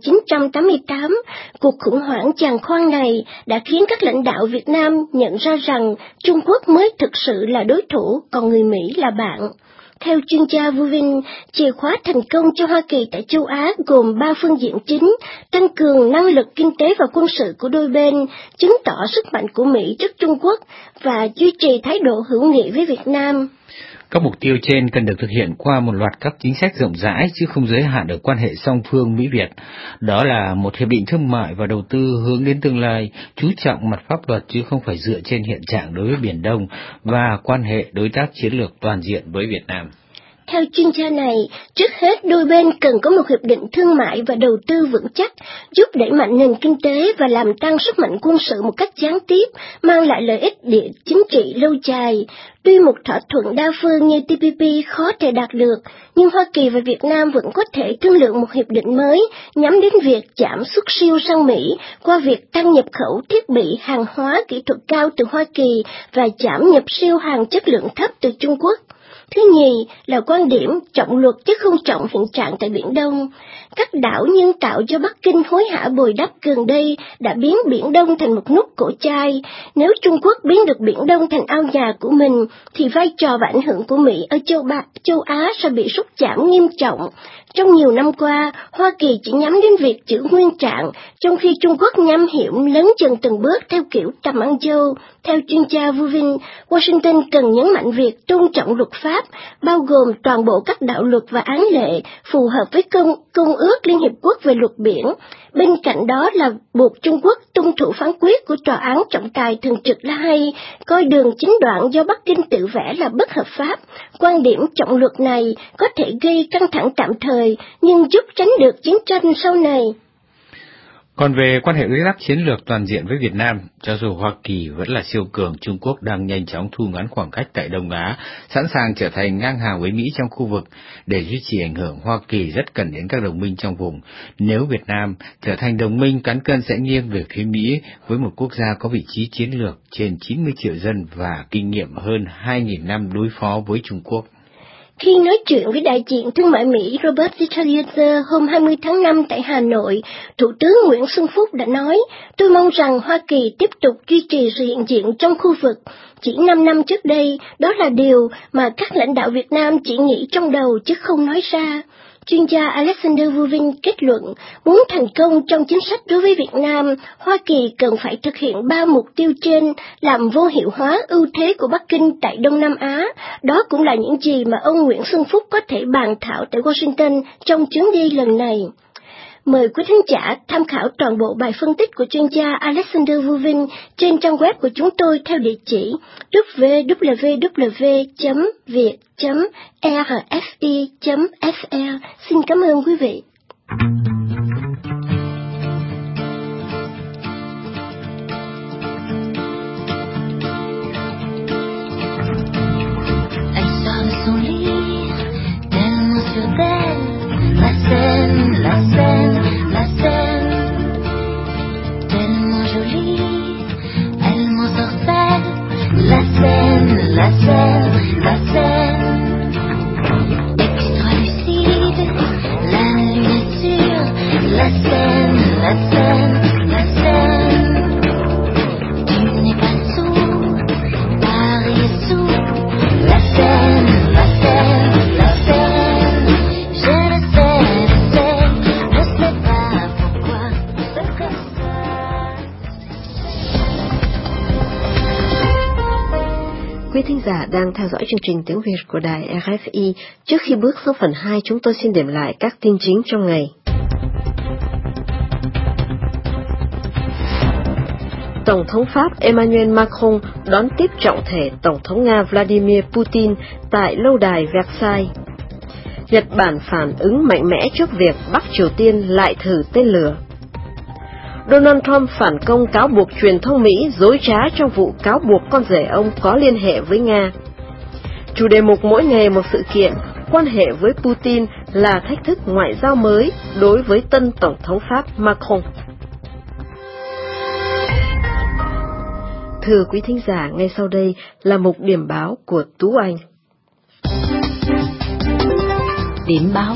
1988. Cuộc khủng hoảng giàn khoan này đã khiến các lãnh đạo Việt Nam nhận ra rằng Trung Quốc mới thực sự là đối thủ, còn người Mỹ là bạn. Theo chuyên gia Vuvin, chìa khóa thành công cho Hoa Kỳ tại châu Á gồm 3 phương diện chính: tăng cường năng lực kinh tế và quân sự của đôi bên, chứng tỏ sức mạnh của Mỹ trước Trung Quốc và duy trì thái độ hữu nghị với Việt Nam. Các mục tiêu trên cần được thực hiện qua một loạt các chính sách rộng rãi chứ không giới hạn ở quan hệ song phương Mỹ-Việt. Đó là một hiệp định thương mại và đầu tư hướng đến tương lai, chú trọng mặt pháp luật chứ không phải dựa trên hiện trạng đối với Biển Đông và quan hệ đối tác chiến lược toàn diện với Việt Nam. Theo chuyên gia này, trước hết đôi bên cần có một hiệp định thương mại và đầu tư vững chắc, giúp đẩy mạnh nền kinh tế và làm tăng sức mạnh quân sự một cách gián tiếp, mang lại lợi ích địa chính trị lâu dài. Tuy một thỏa thuận đa phương như TPP khó thể đạt được, nhưng Hoa Kỳ và Việt Nam vẫn có thể thương lượng một hiệp định mới nhắm đến việc giảm xuất siêu sang Mỹ qua việc tăng nhập khẩu thiết bị, hàng hóa kỹ thuật cao từ Hoa Kỳ và giảm nhập siêu hàng chất lượng thấp từ Trung Quốc. Thứ nhì là quan điểm trọng luật chứ không trọng hiện trạng tại Biển Đông. Các đảo nhân tạo do Bắc Kinh hối hả bồi đắp gần đây đã biến Biển Đông thành một nút cổ chai. Nếu Trung Quốc biến được Biển Đông thành ao nhà của mình, thì vai trò và ảnh hưởng của Mỹ ở châu Á sẽ bị sút giảm nghiêm trọng. Trong nhiều năm qua, Hoa Kỳ chỉ nhắm đến việc giữ nguyên trạng, trong khi Trung Quốc nham hiểm lớn dần từng bước theo kiểu tầm ăn dâu. Theo chuyên gia Vuvin, Washington cần nhấn mạnh việc tôn trọng luật pháp, bao gồm toàn bộ các đạo luật và án lệ phù hợp với Công ước Liên Hiệp Quốc về luật biển. Bên cạnh đó là buộc Trung Quốc tuân thủ phán quyết của Tòa án trọng tài thường trực La Hay, coi đường chính đoạn do Bắc Kinh tự vẽ là bất hợp pháp. Quan điểm trọng luật này có thể gây căng thẳng tạm thời, nhưng giúp tránh được chiến tranh sau này. Còn về quan hệ đối tác chiến lược toàn diện với Việt Nam, cho dù Hoa Kỳ vẫn là siêu cường, Trung Quốc đang nhanh chóng thu ngắn khoảng cách tại Đông Á, sẵn sàng trở thành ngang hàng với Mỹ trong khu vực. Để duy trì ảnh hưởng, Hoa Kỳ rất cần đến các đồng minh trong vùng. Nếu Việt Nam trở thành đồng minh, cán cân sẽ nghiêng về phía Mỹ với một quốc gia có vị trí chiến lược trên 90 triệu dân và kinh nghiệm hơn 2.000 năm đối phó với Trung Quốc. Khi nói chuyện với đại diện thương mại Mỹ Robert Lighthizer hôm 20 tháng 5 tại Hà Nội, Thủ tướng Nguyễn Xuân Phúc đã nói, tôi mong rằng Hoa Kỳ tiếp tục duy trì sự hiện diện trong khu vực. Chỉ 5 năm trước đây, đó là điều mà các lãnh đạo Việt Nam chỉ nghĩ trong đầu chứ không nói ra. Chuyên gia Alexander Vuvin kết luận, muốn thành công trong chính sách đối với Việt Nam, Hoa Kỳ cần phải thực hiện 3 mục tiêu trên, làm vô hiệu hóa ưu thế của Bắc Kinh tại Đông Nam Á. Đó cũng là những gì mà ông Nguyễn Xuân Phúc có thể bàn thảo tại Washington trong chuyến đi lần này. Mời quý thính giả tham khảo toàn bộ bài phân tích của chuyên gia Alexander Vuvin trên trang web của chúng tôi theo địa chỉ www.viet.rfi.fr. Xin cảm ơn quý vị. Anh sao son ly Quý thính giả đang theo dõi chương trình tiếng Việt của đài RFI. Trước khi bước sang phần 2, chúng tôi xin điểm lại các tin chính trong ngày. Tổng thống Pháp Emmanuel Macron đón tiếp trọng thể Tổng thống Nga Vladimir Putin tại lâu đài Versailles. Nhật Bản phản ứng mạnh mẽ trước việc Bắc Triều Tiên lại thử tên lửa. Donald Trump phản công cáo buộc truyền thông Mỹ dối trá trong vụ cáo buộc con rể ông có liên hệ với Nga. Chủ đề mục mỗi ngày một sự kiện, quan hệ với Putin là thách thức ngoại giao mới đối với tân Tổng thống Pháp Macron. Thưa quý thính giả, ngay sau đây là mục điểm báo của Tú Anh. Điểm báo.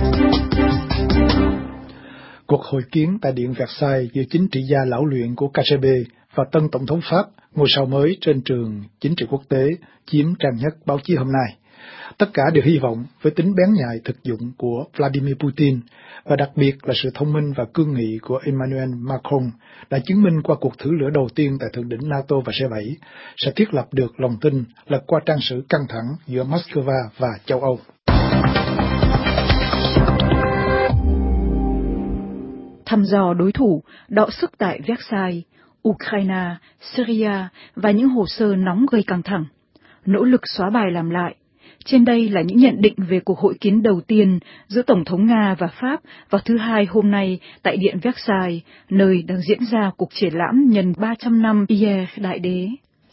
Cuộc hội kiến tại Điện Versailles giữa chính trị gia lão luyện của KGB và tân Tổng thống Pháp, ngôi sao mới trên trường chính trị quốc tế, chiếm trang nhất báo chí hôm nay. Tất cả đều hy vọng với tính bén nhạy thực dụng của Vladimir Putin và đặc biệt là sự thông minh và cương nghị của Emmanuel Macron đã chứng minh qua cuộc thử lửa đầu tiên tại thượng đỉnh NATO vào G7 sẽ thiết lập được lòng tin lật qua trang sử căng thẳng giữa Moscow và châu Âu. Thăm dò đối thủ, đọ sức tại Versailles, Ukraine, Syria và những hồ sơ nóng gây căng thẳng. Nỗ lực xóa bài làm lại. Trên đây là những nhận định về cuộc hội kiến đầu tiên giữa Tổng thống Nga và Pháp vào thứ Hai hôm nay tại Điện Versailles, nơi đang diễn ra cuộc triển lãm nhân 300 năm Pierre Đại Đế.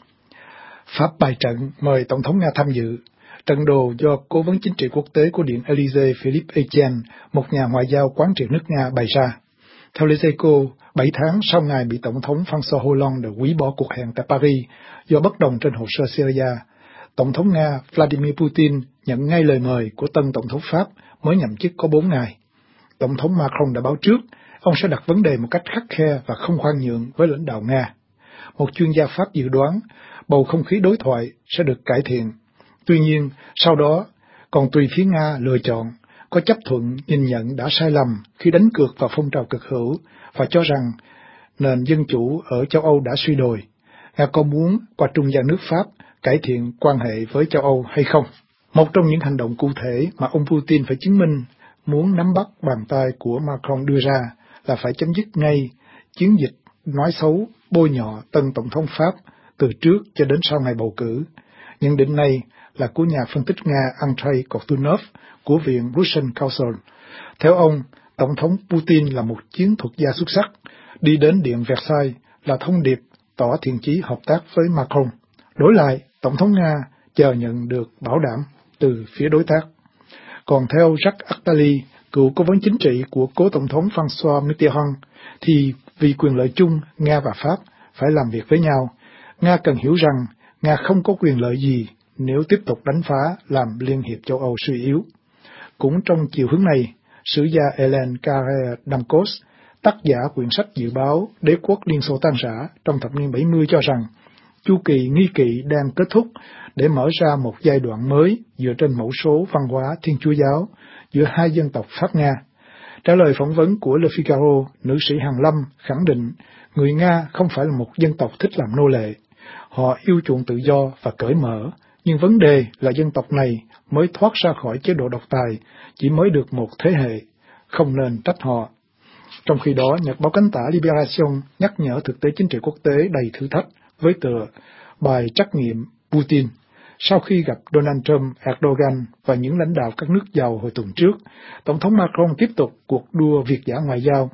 Pháp bài trận mời Tổng thống Nga tham dự. Trận đồ do Cố vấn chính trị quốc tế của Điện Élysée Philippe Etienne, một nhà ngoại giao quán triệt nước Nga bày ra. Theo Les Echos, 7 tháng sau ngày bị Tổng thống François Hollande hủy bỏ cuộc hẹn tại Paris do bất đồng trên hồ sơ Syria, Tổng thống Nga Vladimir Putin nhận ngay lời mời của tân Tổng thống Pháp mới nhậm chức có 4 ngày. Tổng thống Macron đã báo trước, ông sẽ đặt vấn đề một cách khắt khe và không khoan nhượng với lãnh đạo Nga. Một chuyên gia Pháp dự đoán bầu không khí đối thoại sẽ được cải thiện. Tuy nhiên, sau đó còn tùy phía Nga lựa chọn, có chấp thuận nhìn nhận đã sai lầm khi đánh cược vào phong trào cực hữu và cho rằng nền dân chủ ở châu Âu đã suy đồi. Nga có muốn qua trung gian nước Pháp cải thiện quan hệ với châu Âu hay không? Một trong những hành động cụ thể mà ông Putin phải chứng minh muốn nắm bắt bàn tay của Macron đưa ra là phải chấm dứt ngay chiến dịch nói xấu, bôi nhọ tân Tổng thống Pháp từ trước cho đến sau ngày bầu cử. Nhận định này là của nhà phân tích Nga Andrei Kortunov của Viện Russian Council. Theo ông, Tổng thống Putin là một chiến thuật gia xuất sắc, đi đến Điện Versailles là thông điệp tỏ thiện chí hợp tác với Macron. Đổi lại, Tổng thống Nga chờ nhận được bảo đảm từ phía đối tác. Còn theo Jacques Attali, cựu cố vấn chính trị của cố Tổng thống François Mitterrand, thì vì quyền lợi chung, Nga và Pháp phải làm việc với nhau. Nga cần hiểu rằng Nga không có quyền lợi gì nếu tiếp tục đánh phá làm Liên hiệp châu Âu suy yếu. Cũng trong chiều hướng này, sử gia Hélène Carrère-Dancos, tác giả quyển sách dự báo Đế quốc Liên Xô tan rã trong thập niên 70 cho rằng chu kỳ nghi kỵ đang kết thúc để mở ra một giai đoạn mới dựa trên mẫu số văn hóa Thiên Chúa giáo giữa hai dân tộc Pháp-Nga. Trả lời phỏng vấn của Le Figaro, nữ sĩ Hàn Lâm khẳng định người Nga không phải là một dân tộc thích làm nô lệ. Họ yêu chuộng tự do và cởi mở, nhưng vấn đề là dân tộc này mới thoát ra khỏi chế độ độc tài, chỉ mới được một thế hệ, không nên trách họ. Trong khi đó, nhật báo cánh tả Libération nhắc nhở thực tế chính trị quốc tế đầy thử thách với tựa bài trắc nghiệm Putin. Sau khi gặp Donald Trump, Erdogan và những lãnh đạo các nước giàu hồi tuần trước, Tổng thống Macron tiếp tục cuộc đua việt dã ngoại giao.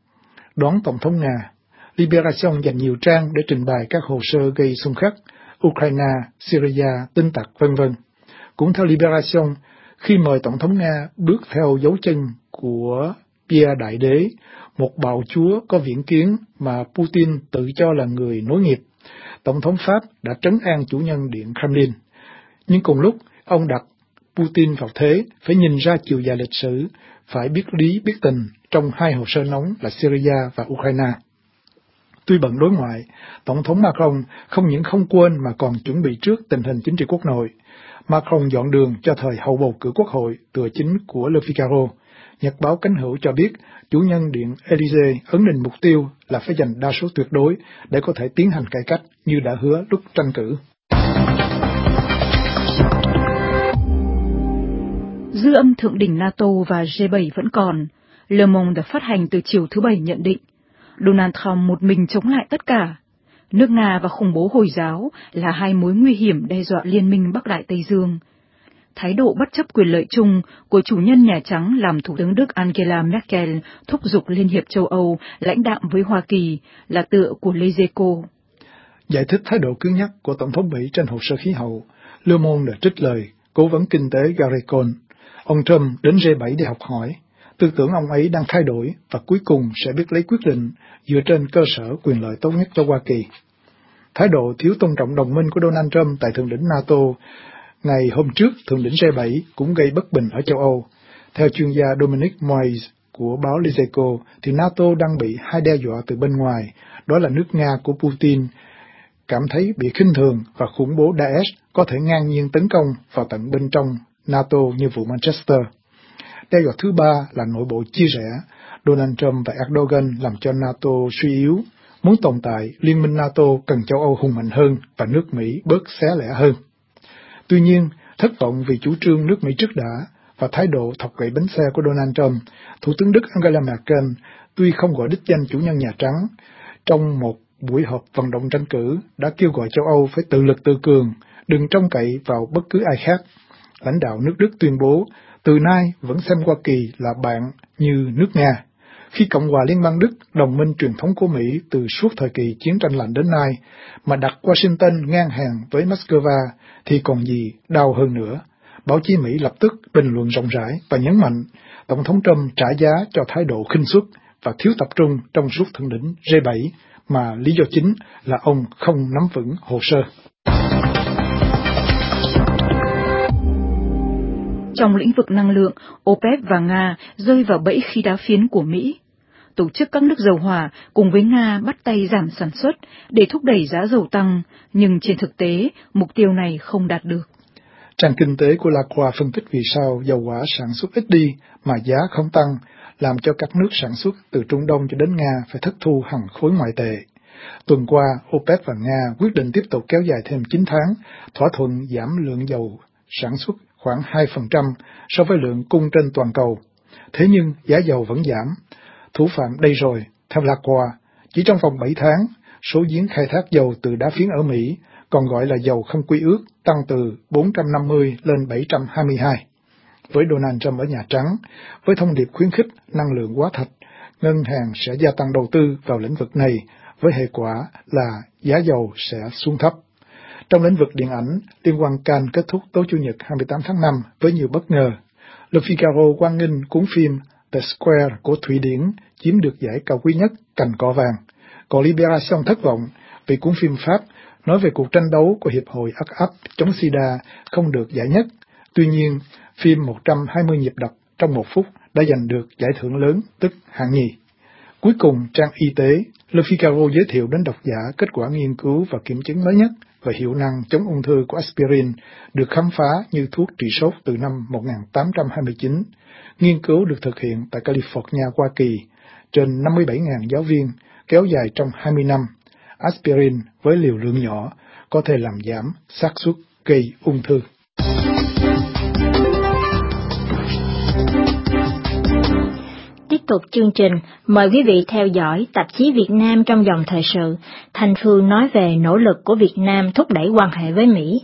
Đoán Tổng thống Nga, Libération dành nhiều trang để trình bày các hồ sơ gây xung khắc, Ukraine, Syria, tin tặc, v.v. Cũng theo Libération, khi mời Tổng thống Nga bước theo dấu chân của Pierre Đại Đế, một bạo chúa có viễn kiến mà Putin tự cho là người nối nghiệp, Tổng thống Pháp đã trấn an chủ nhân Điện Kremlin, Nhưng cùng lúc, ông đặt Putin vào thế phải nhìn ra chiều dài lịch sử, phải biết lý biết tình trong hai hồ sơ nóng là Syria và Ukraine. Tuy bận đối ngoại, Tổng thống Macron không những không quên mà còn chuẩn bị trước tình hình chính trị quốc nội. Macron dọn đường cho thời hậu bầu cử quốc hội, tựa chính của Le Figaro. Nhật báo Cánh Hữu cho biết, chủ nhân Điện Élysée ấn định mục tiêu là phải giành đa số tuyệt đối để có thể tiến hành cải cách như đã hứa lúc tranh cử. Dư âm thượng đỉnh NATO và G7 vẫn còn. Le Monde đã phát hành từ chiều thứ Bảy nhận định, Donald Trump một mình chống lại tất cả. Nước Nga và khủng bố Hồi giáo là hai mối nguy hiểm đe dọa liên minh Bắc Đại Tây Dương. Thái độ bất chấp quyền lợi chung của chủ nhân Nhà Trắng làm Thủ tướng Đức Angela Merkel thúc giục Liên hiệp châu Âu lãnh đạm với Hoa Kỳ là tựa của Lezeco. Giải thích thái độ cứng nhắc của Tổng thống Mỹ trên hồ sơ khí hậu, Le Monde đã trích lời cố vấn kinh tế Gary Cohn. Ông Trump đến G7 để học hỏi. Tư tưởng ông ấy đang thay đổi và cuối cùng sẽ biết lấy quyết định dựa trên cơ sở quyền lợi tốt nhất cho Hoa Kỳ. Thái độ thiếu tôn trọng đồng minh của Donald Trump tại thượng đỉnh NATO ngày hôm trước thượng đỉnh G7 cũng gây bất bình ở châu Âu. Theo chuyên gia Dominic Moyes của báo Lezeco, thì NATO đang bị hai đe dọa từ bên ngoài, đó là nước Nga của Putin cảm thấy bị khinh thường và khủng bố Daesh có thể ngang nhiên tấn công vào tận bên trong NATO như vụ Manchester. Đe dọa thứ ba là nội bộ chia rẽ. Donald Trump và Erdogan làm cho NATO suy yếu. Muốn tồn tại, Liên minh NATO cần châu Âu hùng mạnh hơn và nước Mỹ bớt xé lẻ hơn. Tuy nhiên, thất vọng vì chủ trương nước Mỹ trước đã và thái độ thọc gậy bánh xe của Donald Trump, Thủ tướng Đức Angela Merkel tuy không gọi đích danh chủ nhân Nhà Trắng, trong một buổi họp vận động tranh cử đã kêu gọi châu Âu phải tự lực tự cường, đừng trông cậy vào bất cứ ai khác. Lãnh đạo nước Đức tuyên bố, từ nay vẫn xem Hoa Kỳ là bạn như nước Nga. Khi Cộng hòa Liên bang Đức, đồng minh truyền thống của Mỹ từ suốt thời kỳ chiến tranh lạnh đến nay, mà đặt Washington ngang hàng với Moscow thì còn gì đau hơn nữa. Báo chí Mỹ lập tức bình luận rộng rãi và nhấn mạnh Tổng thống Trump trả giá cho thái độ khinh suất và thiếu tập trung trong suốt thượng đỉnh G7, mà lý do chính là ông không nắm vững hồ sơ. Trong lĩnh vực năng lượng, OPEC và Nga rơi vào bẫy khí đá phiến của Mỹ. Tổ chức các nước dầu hỏa cùng với Nga bắt tay giảm sản xuất để thúc đẩy giá dầu tăng, nhưng trên thực tế, mục tiêu này không đạt được. Trang kinh tế của Lacroix phân tích vì sao dầu hỏa sản xuất ít đi mà giá không tăng, làm cho các nước sản xuất từ Trung Đông cho đến Nga phải thất thu hàng khối ngoại tệ. Tuần qua, OPEC và Nga quyết định tiếp tục kéo dài thêm 9 tháng, thỏa thuận giảm lượng dầu sản xuất khoảng 2% so với lượng cung trên toàn cầu. Thế nhưng giá dầu vẫn giảm. Thủ phạm đây rồi, theo Lacroix, chỉ trong vòng 7 tháng, số giếng khai thác dầu từ đá phiến ở Mỹ, còn gọi là dầu không quy ước, tăng từ 450 lên 722. Với Donald Trump ở Nhà Trắng, với thông điệp khuyến khích năng lượng hóa thạch, ngân hàng sẽ gia tăng đầu tư vào lĩnh vực này, với hệ quả là giá dầu sẽ xuống thấp. Trong lĩnh vực điện ảnh, liên hoan Cannes kết thúc tối Chủ nhật 28 tháng 5 với nhiều bất ngờ. Le Figaro hoan nghênh cuốn phim The Square của Thụy Điển chiếm được giải cao quý nhất Cành Cọ Vàng. Còn Libération thất vọng vì cuốn phim Pháp nói về cuộc tranh đấu của Hiệp hội ACAP chống SIDA không được giải nhất. Tuy nhiên, phim 120 nhịp đập trong 1 phút đã giành được giải thưởng lớn, tức hạng nhì. Cuối cùng, trang y tế, Le Figaro giới thiệu đến độc giả kết quả nghiên cứu và kiểm chứng mới nhất về hiệu năng chống ung thư của aspirin được khám phá như thuốc trị sốt từ năm 1829. Nghiên cứu được thực hiện tại California, Hoa Kỳ, trên 57.000 giáo viên, kéo dài trong 20 năm. Aspirin với liều lượng nhỏ có thể làm giảm xác suất gây ung thư. Tiếp tục chương trình, mời quý vị theo dõi tạp chí Việt Nam trong dòng thời sự. Thành Phương nói về nỗ lực của Việt Nam thúc đẩy quan hệ với Mỹ.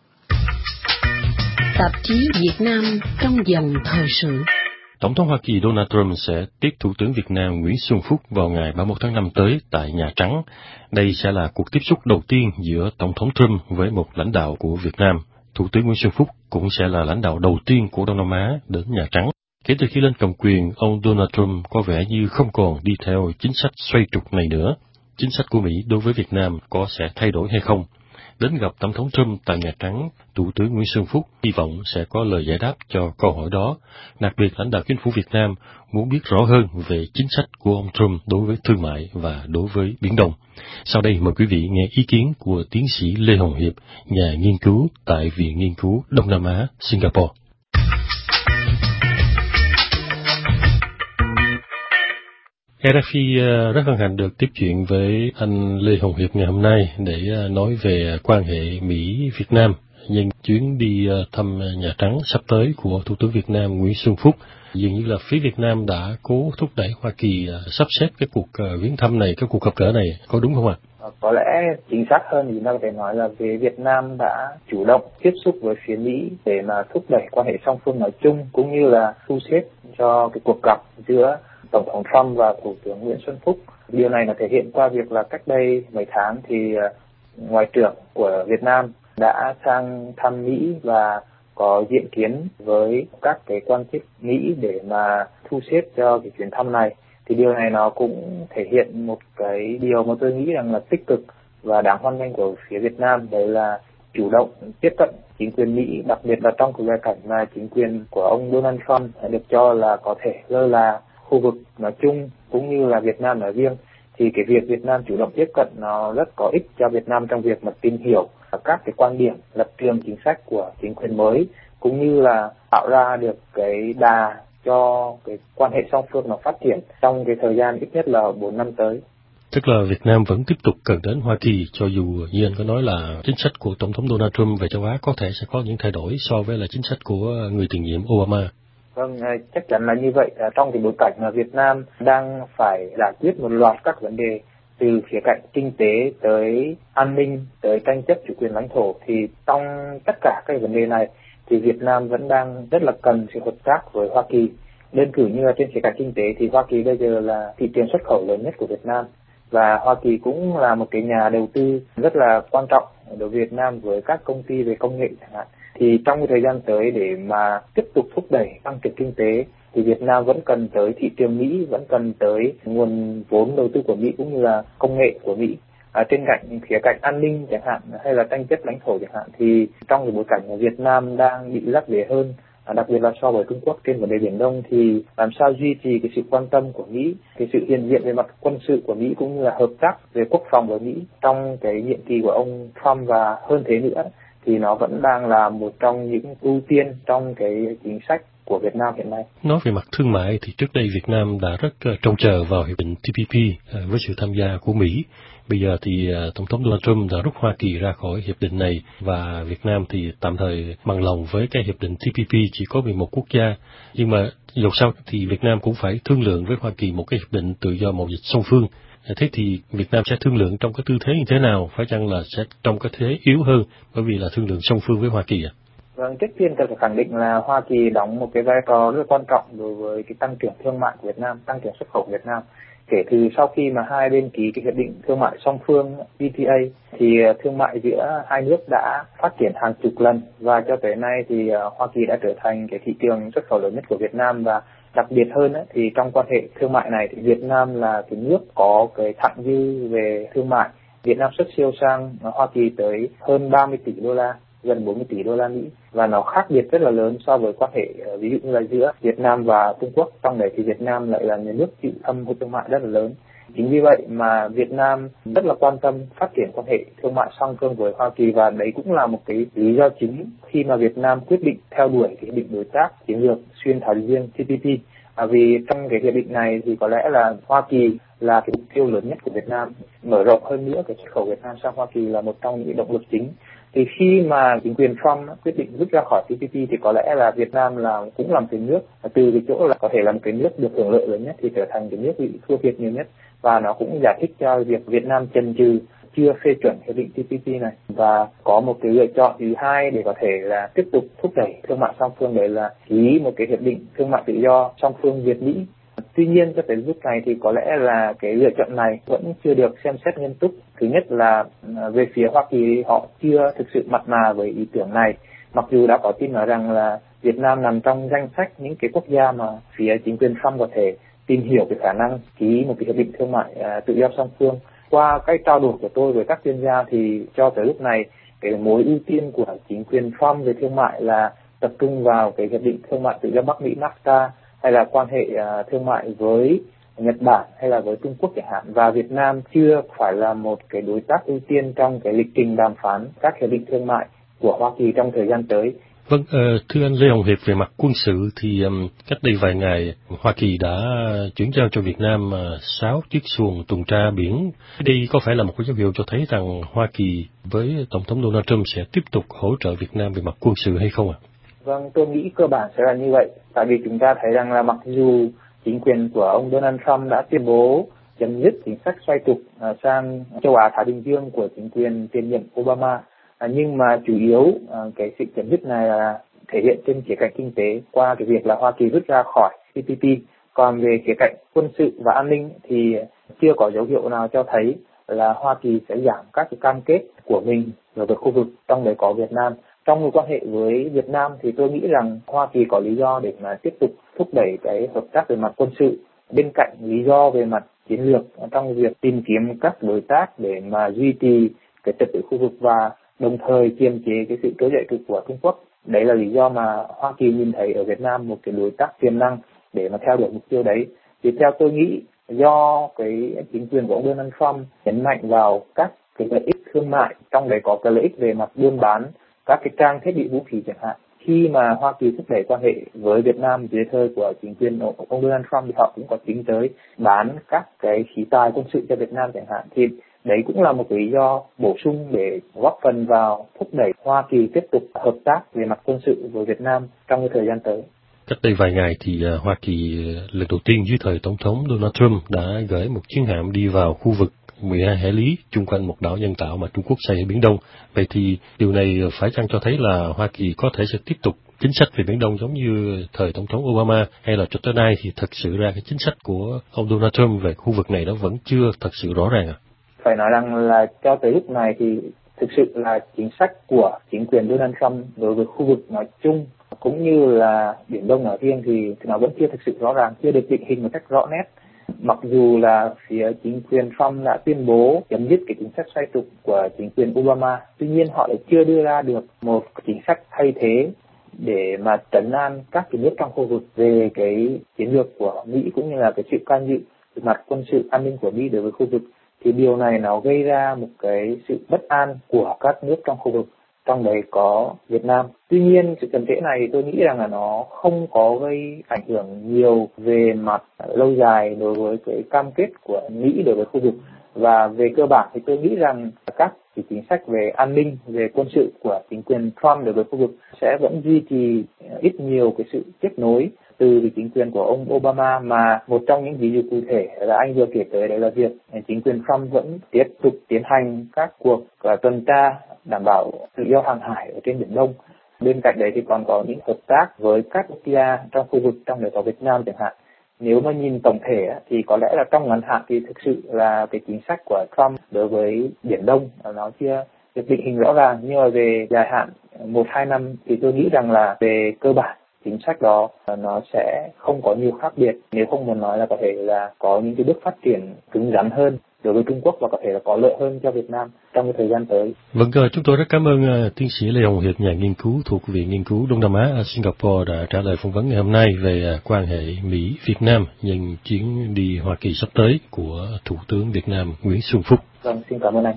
Tạp chí Việt Nam trong dòng thời sự. Tổng thống Hoa Kỳ Donald Trump sẽ tiếp Thủ tướng Việt Nam Nguyễn Xuân Phúc vào ngày 31 tháng 5 tới tại Nhà Trắng. Đây sẽ là cuộc tiếp xúc đầu tiên giữa Tổng thống Trump với một lãnh đạo của Việt Nam. Thủ tướng Nguyễn Xuân Phúc cũng sẽ là lãnh đạo đầu tiên của Đông Nam Á đến Nhà Trắng. Kể từ khi lên cầm quyền, ông Donald Trump có vẻ như không còn đi theo chính sách xoay trục này nữa. Chính sách của Mỹ đối với Việt Nam có sẽ thay đổi hay không? đến gặp Tổng thống Trump tại Nhà Trắng, Thủ tướng Nguyễn Xuân Phúc hy vọng sẽ có lời giải đáp cho câu hỏi đó. Đặc biệt, lãnh đạo chính phủ Việt Nam muốn biết rõ hơn về chính sách của ông Trump đối với thương mại và đối với Biển Đông. Sau đây mời quý vị nghe ý kiến của tiến sĩ Lê Hồng Hiệp, nhà nghiên cứu tại Viện Nghiên cứu Đông Nam Á, Singapore. RFI rất hân hạnh được tiếp chuyện với anh Lê Hồng Hiệp ngày hôm nay để nói về quan hệ Mỹ-Việt Nam nhân chuyến đi thăm Nhà Trắng sắp tới của Thủ tướng Việt Nam Nguyễn Xuân Phúc. Dường như là phía Việt Nam đã cố thúc đẩy Hoa Kỳ sắp xếp cái cuộc viếng thăm này, cái cuộc gặp gỡ này, có đúng không ạ? Có lẽ chính xác hơn thì chúng ta có thể nói là phía Việt Nam đã chủ động tiếp xúc với phía Mỹ để mà thúc đẩy quan hệ song phương nói chung, cũng như là thu xếp cho cái cuộc gặp giữa Tổng thống Trump và Thủ tướng Nguyễn Xuân Phúc. Điều này là thể hiện qua việc là cách đây mấy tháng thì Ngoại trưởng của Việt Nam đã sang thăm Mỹ và có diện kiến với các cái quan chức Mỹ để mà thu xếp cho cái chuyến thăm này. Thì điều này nó cũng thể hiện một cái điều mà tôi nghĩ rằng là tích cực và đáng hoan nghênh của phía Việt Nam, đấy là chủ động tiếp cận chính quyền Mỹ, đặc biệt là trong cái giai cảnh mà chính quyền của ông Donald Trump được cho là có thể lơ là khu vực nói chung cũng như là Việt Nam nói riêng. Thì cái việc Việt Nam chủ động tiếp cận nó rất có ích cho Việt Nam trong việc mà tìm hiểu các cái quan điểm, lập trường, chính sách của chính quyền mới, cũng như là tạo ra được cái đà cho cái quan hệ song phương nó phát triển trong cái thời gian ít nhất là 4 năm tới. Tức là Việt Nam vẫn tiếp tục cần đến Hoa Kỳ, cho dù như anh có nói là chính sách của Tổng thống Donald Trump về châu Á có thể sẽ có những thay đổi so với là chính sách của người tiền nhiệm Obama. Vâng, chắc chắn là như vậy. Trong cái bối cảnh mà Việt Nam đang phải giải quyết một loạt các vấn đề từ khía cạnh kinh tế tới an ninh tới tranh chấp chủ quyền lãnh thổ, thì trong tất cả các vấn đề này thì Việt Nam vẫn đang rất là cần sự hợp tác với Hoa Kỳ. Đơn cử như là trên khía cạnh kinh tế thì Hoa Kỳ bây giờ là thị trường xuất khẩu lớn nhất của Việt Nam, và Hoa Kỳ cũng là một cái nhà đầu tư rất là quan trọng đối với Việt Nam với các công ty về công nghệ chẳng hạn. Thì trong cái thời gian tới để mà tiếp tục thúc đẩy tăng trưởng kinh tế thì Việt Nam vẫn cần tới thị trường Mỹ, vẫn cần tới nguồn vốn đầu tư của Mỹ cũng như là công nghệ của Mỹ. Trên cạnh khía cạnh an ninh chẳng hạn hay là tranh chấp lãnh thổ chẳng hạn, thì trong cái bối cảnh của Việt Nam đang bị lắt vế hơn, đặc biệt là so với Trung Quốc trên vấn đề Biển Đông, thì làm sao duy trì cái sự quan tâm của Mỹ, cái sự hiện diện về mặt quân sự của Mỹ cũng như là hợp tác về quốc phòng với Mỹ trong cái nhiệm kỳ của ông Trump, và hơn thế nữa thì nó vẫn đang là một trong những ưu tiên trong cái chính sách của Việt Nam hiện nay. Nói về mặt thương mại thì trước đây Việt Nam đã rất trông chờ vào hiệp định TPP với sự tham gia của Mỹ. Bây giờ thì Tổng thống Donald Trump đã rút Hoa Kỳ ra khỏi hiệp định này, và Việt Nam thì tạm thời bằng lòng với cái hiệp định TPP chỉ có 11 quốc gia. Nhưng mà dù sao thì Việt Nam cũng phải thương lượng với Hoa Kỳ một cái hiệp định tự do mậu dịch song phương. Thế thì Việt Nam sẽ thương lượng trong cái tư thế như thế nào? Phải chăng là sẽ trong cái thế yếu hơn bởi vì là thương lượng song phương với Hoa Kỳ ạ? Vâng, trước tiên cần phải khẳng định là Hoa Kỳ đóng một cái vai trò rất quan trọng đối với cái tăng trưởng thương mại của Việt Nam, tăng trưởng xuất khẩu của Việt Nam. Kể từ sau khi mà hai bên ký cái hiệp định thương mại song phương FTA thì thương mại giữa hai nước đã phát triển hàng chục lần, và cho tới nay thì Hoa Kỳ đã trở thành cái thị trường xuất khẩu lớn nhất của Việt Nam. Và đặc biệt hơn thì trong quan hệ thương mại này thì Việt Nam là cái nước có cái thặng dư về thương mại. Việt Nam xuất siêu sang Hoa Kỳ tới hơn 30 tỷ đô la, gần 40 tỷ đô la Mỹ, và nó khác biệt rất là lớn so với quan hệ ví dụ như là giữa Việt Nam và Trung Quốc. Trong đấy thì Việt Nam lại là nhà nước chịu thâm hụt thương mại rất là lớn. Chính vì vậy mà Việt Nam rất là quan tâm phát triển quan hệ thương mại song phương với Hoa Kỳ, và đấy cũng là một cái lý do chính khi mà Việt Nam quyết định theo đuổi cái hiệp định đối tác chiến lược xuyên Thái Bình Dương TPP. Vì trong cái hiệp định này thì có lẽ là Hoa Kỳ là cái mục tiêu lớn nhất của Việt Nam, mở rộng hơn nữa cái xuất khẩu Việt Nam sang Hoa Kỳ là một trong những động lực chính. Thì khi mà chính quyền Trump quyết định rút ra khỏi TPP thì có lẽ là Việt Nam cũng là một cái nước từ cái chỗ là có thể là một cái nước được hưởng lợi lớn nhất thì trở thành cái nước bị thua thiệt nhiều nhất, và nó cũng giải thích cho việc Việt Nam chần chừ chưa phê chuẩn hiệp định TPP này và có một cái lựa chọn thứ hai để có thể là tiếp tục thúc đẩy thương mại song phương, đấy là ký một cái hiệp định thương mại tự do song phương Việt Mỹ. Tuy nhiên cho tới lúc này thì có lẽ là cái lựa chọn này vẫn chưa được xem xét nghiêm túc. Thứ nhất là về phía Hoa Kỳ họ chưa thực sự mặn mà với ý tưởng này, mặc dù đã có tin nói rằng là Việt Nam nằm trong danh sách những cái quốc gia mà phía chính quyền Trump có thể tìm hiểu cái khả năng ký một cái hiệp định thương mại tự do song phương. Qua cái trao đổi của tôi với các chuyên gia thì cho tới lúc này cái mối ưu tiên của chính quyền Trump về thương mại là tập trung vào cái hiệp định thương mại tự do Bắc Mỹ NAFTA, hay là quan hệ thương mại với Nhật Bản hay là với Trung Quốc chẳng hạn, và Việt Nam chưa phải là một cái đối tác ưu tiên trong cái lịch trình đàm phán các hiệp định thương mại của Hoa Kỳ trong thời gian tới. Vâng, thưa anh Lê Hồng Hiệp, về mặt quân sự thì cách đây vài ngày Hoa Kỳ đã chuyển giao cho Việt Nam 6 chiếc xuồng tuần tra biển. Đây có phải là một cái dấu hiệu cho thấy rằng Hoa Kỳ với Tổng thống Donald Trump sẽ tiếp tục hỗ trợ Việt Nam về mặt quân sự hay không ạ? Vâng, tôi nghĩ cơ bản sẽ là như vậy. Tại vì chúng ta thấy rằng là mặc dù chính quyền của ông Donald Trump đã tuyên bố chấm dứt chính sách xoay trục sang châu Á Thái Bình Dương của chính quyền tiền nhiệm Obama, nhưng mà chủ yếu cái sự chấm dứt này là thể hiện trên khía cạnh kinh tế qua cái việc là Hoa Kỳ rút ra khỏi TPP. Còn về khía cạnh quân sự và an ninh thì chưa có dấu hiệu nào cho thấy là Hoa Kỳ sẽ giảm các cái cam kết của mình đối với khu vực, trong đấy có Việt Nam. Trong mối quan hệ với Việt Nam thì tôi nghĩ rằng Hoa Kỳ có lý do để mà tiếp tục thúc đẩy cái hợp tác về mặt quân sự, bên cạnh lý do về mặt chiến lược trong việc tìm kiếm các đối tác để mà duy trì cái trật tự khu vực và đồng thời kiềm chế cái sự trỗi dậy của Trung Quốc. Đấy là lý do mà Hoa Kỳ nhìn thấy ở Việt Nam một cái đối tác tiềm năng để mà theo đuổi mục tiêu đấy. Tiếp theo tôi nghĩ do cái chính quyền của ông Donald Trump nhấn mạnh vào các cái lợi ích thương mại, trong đấy có cái lợi ích về mặt buôn bán các cái trang thiết bị vũ khí chẳng hạn. Khi mà Hoa Kỳ thúc đẩy quan hệ với Việt Nam dưới thời của chính quyền ông Donald Trump thì họ cũng có tính tới bán các cái khí tài quân sự cho Việt Nam chẳng hạn. Thì đấy cũng là một lý do bổ sung để góp phần vào thúc đẩy Hoa Kỳ tiếp tục hợp tác về mặt quân sự với Việt Nam trong cái thời gian tới. Cách đây vài ngày thì Hoa Kỳ lần đầu tiên dưới thời Tổng thống Donald Trump đã gửi một chiến hạm đi vào khu vực 12 hải lý chung quanh một đảo nhân tạo mà Trung Quốc xây ở Biển Đông. Vậy thì điều này phải chăng cho thấy là Hoa Kỳ có thể sẽ tiếp tục chính sách về Biển Đông giống như thời Tổng thống Obama, hay là cho tới nay thì thật sự ra cái chính sách của ông Donald Trump về khu vực này nó vẫn chưa thật sự rõ ràng ạ? Phải nói rằng là cho tới lúc này thì thực sự là chính sách của chính quyền Donald Trump đối với khu vực nói chung cũng như là Biển Đông nói riêng thì nó vẫn chưa thực sự rõ ràng, chưa được định hình một cách rõ nét. Mặc dù là phía chính quyền Trump đã tuyên bố chấm dứt cái chính sách xoay trục của chính quyền Obama, tuy nhiên họ lại chưa đưa ra được một chính sách thay thế để mà trấn an các cái nước trong khu vực về cái chiến lược của Mỹ cũng như là cái sự can dự về mặt quân sự an ninh của Mỹ đối với khu vực. Thì điều này nó gây ra một cái sự bất an của các nước trong khu vực, trong đấy có Việt Nam. Tuy nhiên sự chậm trễ này thì tôi nghĩ rằng là nó không có gây ảnh hưởng nhiều về mặt lâu dài đối với cái cam kết của Mỹ đối với khu vực. Và về cơ bản thì tôi nghĩ rằng các cái chính sách về an ninh, về quân sự của chính quyền Trump đối với khu vực sẽ vẫn duy trì ít nhiều cái sự tiếp nối từ chính quyền của ông Obama, mà một trong những ví dụ cụ thể là anh vừa kể tới đấy là việc chính quyền Trump vẫn tiếp tục tiến hành các cuộc tuần tra đảm bảo tự do hàng hải ở trên Biển Đông. Bên cạnh đấy thì còn có những hợp tác với các quốc gia trong khu vực, trong đó có Việt Nam chẳng hạn. Nếu mà nhìn tổng thể thì có lẽ là trong ngắn hạn thì thực sự là cái chính sách của Trump đối với Biển Đông nó chưa được định hình rõ ràng, nhưng mà về dài hạn 1-2 năm thì tôi nghĩ rằng là về cơ bản chính sách đó nó sẽ không có nhiều khác biệt, nếu không muốn nói là có thể là có những cái bước phát triển cứng rắn hơn đối với Trung Quốc và có thể là có lợi hơn cho Việt Nam trong cái thời gian tới. Vâng, chúng tôi rất cảm ơn tiến sĩ Lê Hồng Hiệp, nhà nghiên cứu thuộc Viện Nghiên cứu Đông Nam Á ở Singapore đã trả lời phỏng vấn ngày hôm nay về quan hệ Mỹ-Việt Nam nhân chuyến đi Hoa Kỳ sắp tới của Thủ tướng Việt Nam Nguyễn Xuân Phúc. Vâng, xin cảm ơn anh.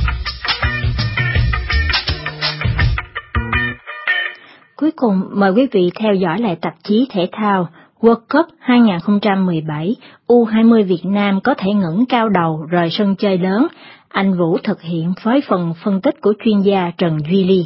Cuối cùng, mời quý vị theo dõi lại tạp chí thể thao World Cup 2017, U20 Việt Nam có thể ngẩng cao đầu rời sân chơi lớn. Anh Vũ thực hiện với phần phân tích của chuyên gia Trần Duy Ly.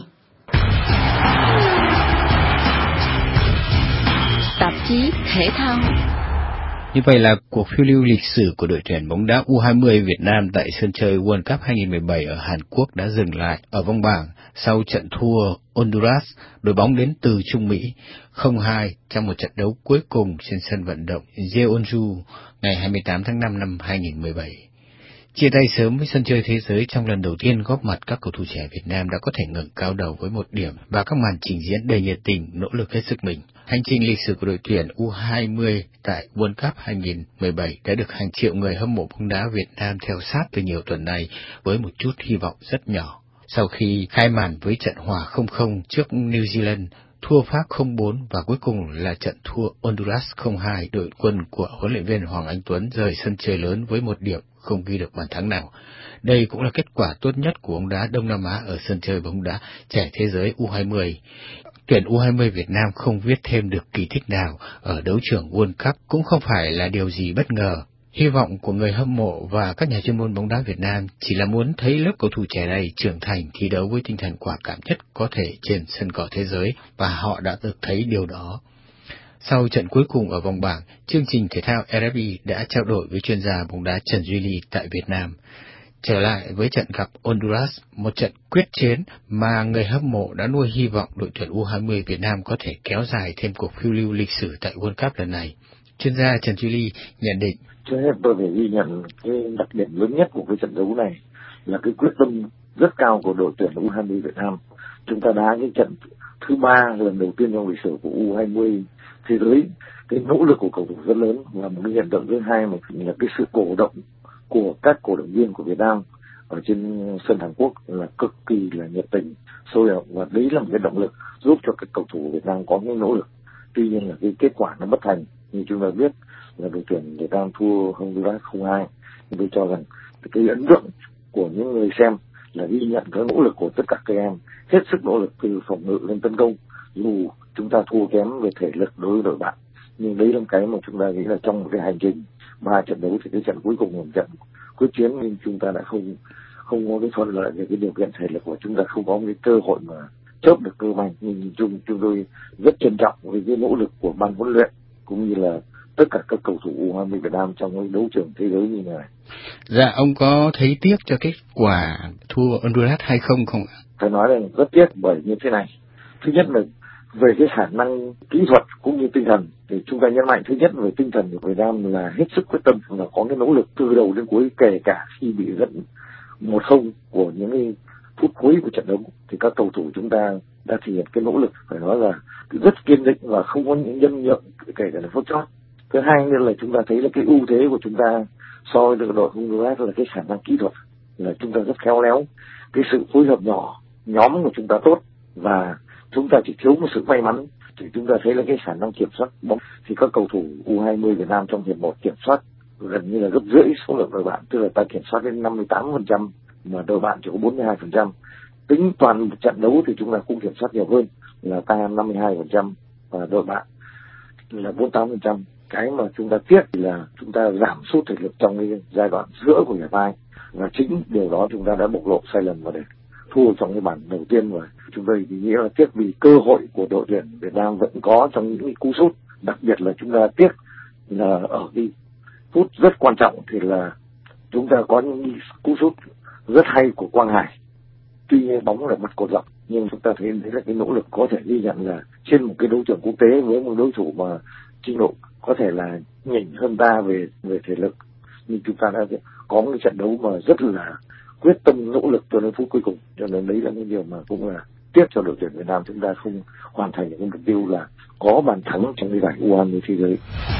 Tạp chí thể thao. Như vậy là cuộc phiêu lưu lịch sử của đội tuyển bóng đá U20 Việt Nam tại sân chơi World Cup 2017 ở Hàn Quốc đã dừng lại ở vòng bảng sau trận thua Honduras, đội bóng đến từ Trung Mỹ 0-2 trong một trận đấu cuối cùng trên sân vận động Jeonju ngày 28 tháng 5 năm 2017. Chia tay sớm với sân chơi thế giới trong lần đầu tiên góp mặt, các cầu thủ trẻ Việt Nam đã có thể ngẩng cao đầu với 1 điểm và các màn trình diễn đầy nhiệt tình, nỗ lực hết sức mình. Hành trình lịch sử của đội tuyển U20 tại World Cup 2017 đã được hàng triệu người hâm mộ bóng đá Việt Nam theo sát từ nhiều tuần nay với một chút hy vọng rất nhỏ. Sau khi khai màn với trận hòa 0-0 trước New Zealand, thua Pháp 0-4 và cuối cùng là trận thua Honduras 0-2, đội quân của huấn luyện viên Hoàng Anh Tuấn rời sân chơi lớn với 1 điểm, không ghi được bàn thắng nào. Đây cũng là kết quả tốt nhất của bóng đá Đông Nam Á ở sân chơi bóng đá trẻ thế giới U20. Tuyển U20 Việt Nam không viết thêm được kỳ tích nào ở đấu trường World Cup cũng không phải là điều gì bất ngờ. Hy vọng của người hâm mộ và các nhà chuyên môn bóng đá Việt Nam chỉ là muốn thấy lớp cầu thủ trẻ này trưởng thành thi đấu với tinh thần quả cảm nhất có thể trên sân cỏ thế giới, và họ đã được thấy điều đó. Sau trận cuối cùng ở vòng bảng, chương trình thể thao RFI đã trao đổi với chuyên gia bóng đá Trần Duy Ly tại Việt Nam. Trở lại với trận gặp Honduras, một trận quyết chiến mà người hâm mộ đã nuôi hy vọng đội tuyển U20 Việt Nam có thể kéo dài thêm cuộc phiêu lưu lịch sử tại World Cup lần này. Chuyên gia Trần Duy Ly nhận định: Trước hết tôi phải ghi nhận cái đặc điểm lớn nhất của cái trận đấu này là cái quyết tâm rất cao của đội tuyển U20 Việt Nam. Chúng ta đá cái trận thứ 3 lần đầu tiên trong lịch sử của U20 thế giới. Cái nỗ lực của cầu thủ rất lớn, và một cái hiện tượng thứ hai là cái sự cổ động của các cổ động viên của Việt Nam ở trên sân Hàn Quốc là cực kỳ là nhiệt tình, sôi động, và đấy là một cái động lực giúp cho các cầu thủ Việt Nam có cái nỗ lực. Tuy nhiên là cái kết quả nó bất thành, như chúng ta biết là đội tuyển Việt Nam thua Honduras 0-2. Nhưng tôi cho rằng cái ấn tượng của những người xem là ghi nhận cái nỗ lực của tất cả các em, hết sức nỗ lực từ phòng ngự lên tấn công, dù chúng ta thua kém về thể lực đối với đội bạn. Nhưng đấy là cái mà chúng ta nghĩ là trong một cái hành trình 3 trận đấu thì cái trận cuối cùng là một trận quyết chiến, nhưng chúng ta đã không có cái thuận lợi về cái điều kiện thể lực, và chúng ta không có cái cơ hội mà chớp được cơ may. Nhưng chúng tôi rất trân trọng với cái nỗ lực của ban huấn luyện cũng như là tất cả các cầu thủ U20 Việt Nam trong cái đấu trường thế giới như này. Dạ, ông có thấy tiếc cho kết quả thua Honduras hay không ạ? Phải nói là rất tiếc, bởi như thế này. Thứ nhất là về cái khả năng kỹ thuật cũng như tinh thần thì chúng ta nhấn mạnh, thứ nhất về tinh thần của Việt Nam là hết sức quyết tâm và có cái nỗ lực từ đầu đến cuối, kể cả khi bị dẫn 1-0 của những cái phút cuối của trận đấu thì các cầu thủ chúng ta đã thể hiện cái nỗ lực, phải nói là rất kiên định và không có những nhân nhượng kể cả là phút chót. Thứ hai nữa là chúng ta thấy là cái ưu thế của chúng ta so với đội Honduras là cái khả năng kỹ thuật, là chúng ta rất khéo léo, cái sự phối hợp nhỏ nhóm của chúng ta tốt, và chúng ta chỉ thiếu một sự may mắn. Thì chúng ta thấy là cái khả năng kiểm soát bóng thì các cầu thủ U20 Việt Nam trong hiệp 1 kiểm soát gần như là gấp rưỡi số lượng đội bạn, tức là ta kiểm soát đến 58% mà đội bạn chỉ có 42%. Tính toàn một trận đấu thì chúng ta cũng kiểm soát nhiều hơn, là ta 52% và đội bạn là 48%. Cái mà chúng ta tiếc là chúng ta giảm sút thể lực trong cái giai đoạn giữa của hiệp 2, và chính điều đó chúng ta đã bộc lộ sai lầm và để thua trong cái bản đầu tiên. Và chúng tôi thì nghĩ là tiếc vì cơ hội của đội tuyển Việt Nam vẫn có trong những cái cú sút, đặc biệt là chúng ta tiếc là ở cái phút rất quan trọng thì là chúng ta có những cú sút rất hay của Quang Hải. Tuy nhiên bóng là mặt cột dọc, nhưng chúng ta thấy đấy là cái nỗ lực có thể ghi nhận là trên một cái đấu trường quốc tế với một đối thủ mà trình độ có thể là nhỉnh hơn ta về thể lực, nhưng chúng ta đã có một cái trận đấu mà rất là quyết tâm nỗ lực cho đến phút cuối cùng. Cho nên đấy là cái điều mà cũng là tiếc cho đội tuyển Việt Nam, chúng ta không hoàn thành được mục tiêu là có bàn thắng trong cái giải U20 thế giới.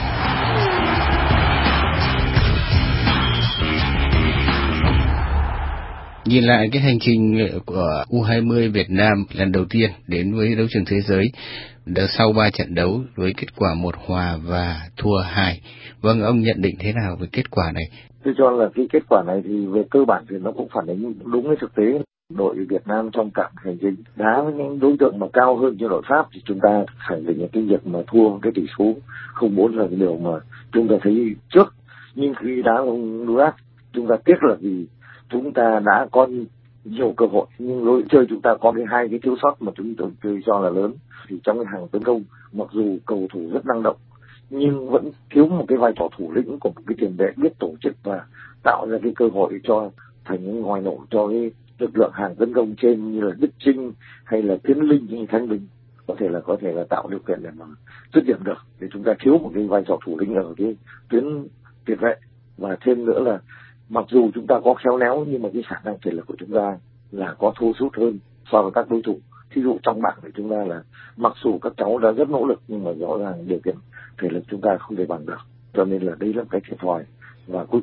Nhìn lại cái hành trình của U20 Việt Nam lần đầu tiên đến với đấu trường thế giới sau 3 trận đấu với kết quả 1 hòa và thua 2. Vâng, ông nhận định thế nào về kết quả này? Tôi cho là cái kết quả này thì về cơ bản thì nó cũng phản ánh đúng cái thực tế. Đội Việt Nam trong cả hành trình đá với những đối tượng mà cao hơn cho đội Pháp thì chúng ta khẳng định cái việc mà thua cái tỷ số 0-4 là cái điều mà chúng ta thấy trước. Nhưng khi đá Honduras chúng ta tiếc là vì chúng ta đã có nhiều cơ hội, nhưng lối chơi chúng ta có hai cái thiếu sót mà chúng tôi cho là lớn. Thì trong cái hàng tấn công, mặc dù cầu thủ rất năng động nhưng vẫn thiếu một cái vai trò thủ lĩnh của một cái tiền vệ biết tổ chức và tạo ra cái cơ hội cho thành những ngoài nổ cho cái lực lượng hàng tấn công trên như là Đức Trinh hay là Tiến Linh hay Thanh Bình có thể là tạo điều kiện để mà dứt điểm được. Thì chúng ta thiếu một cái vai trò thủ lĩnh ở cái tuyến tiền vệ, và thêm nữa là mặc dù chúng ta có khéo léo nhưng mà cái khả năng thể lực của chúng ta là có thua sút hơn so với các đối thủ. Thí dụ trong bảng thì chúng ta là mặc dù các cháu đã rất nỗ lực nhưng mà rõ ràng điều kiện thể lực chúng ta không thể bằng được, cho nên là đây là cái thiệt thòi. Và cuối cùng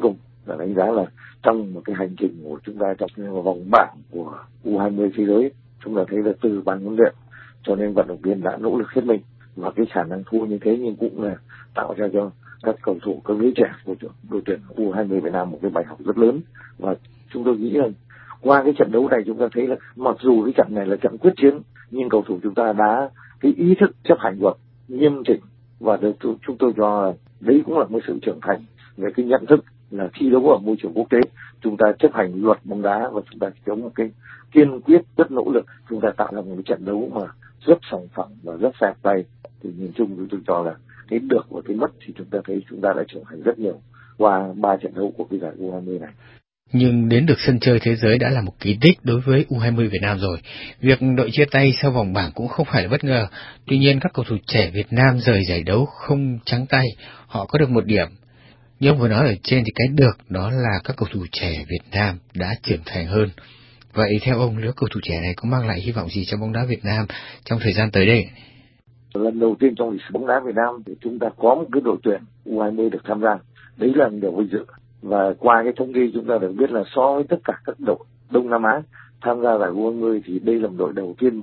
là đánh giá là trong một cái hành trình của chúng ta trong vòng bảng của U20 thế giới, chúng ta thấy là từ ban huấn luyện cho nên vận động viên đã nỗ lực hết mình, và cái khả năng thua như thế nhưng cũng là tạo ra cho các cầu thủ, các lứa trẻ của đội tuyển U20 Việt Nam một cái bài học rất lớn. Và chúng tôi nghĩ rằng qua cái trận đấu này chúng ta thấy là mặc dù cái trận này là trận quyết chiến nhưng cầu thủ chúng ta đã cái ý thức chấp hành luật nghiêm chỉnh, và chúng tôi cho đấy cũng là một sự trưởng thành về cái nhận thức là thi đấu ở môi trường quốc tế chúng ta chấp hành luật bóng đá và chúng ta chống một cái kiên quyết rất nỗ lực, chúng ta tạo ra một cái trận đấu mà rất sòng phẳng và rất sạch tay. Thì nhìn chung chúng tôi cho là cái được và cái mất thì chúng ta thấy chúng ta đã trưởng thành rất nhiều qua 3 trận đấu của cái giải U20 này. Nhưng đến được sân chơi thế giới đã là một kỳ tích đối với U20 Việt Nam rồi. Việc đội chia tay sau vòng bảng cũng không phải là bất ngờ. Tuy nhiên các cầu thủ trẻ Việt Nam rời giải đấu không trắng tay, họ có được 1 điểm. Như ông vừa nói ở trên thì cái được đó là các cầu thủ trẻ Việt Nam đã trưởng thành hơn. Vậy theo ông, lứa cầu thủ trẻ này có mang lại hy vọng gì cho bóng đá Việt Nam trong thời gian tới đây? Lần đầu tiên trong lịch sử bóng đá Việt Nam thì chúng ta có một cái đội tuyển U20 được tham gia. Đấy là điều vinh dự. Và qua cái thống kê chúng ta được biết là so với tất cả các đội Đông Nam Á tham gia giải U20 thì đây là một đội đầu tiên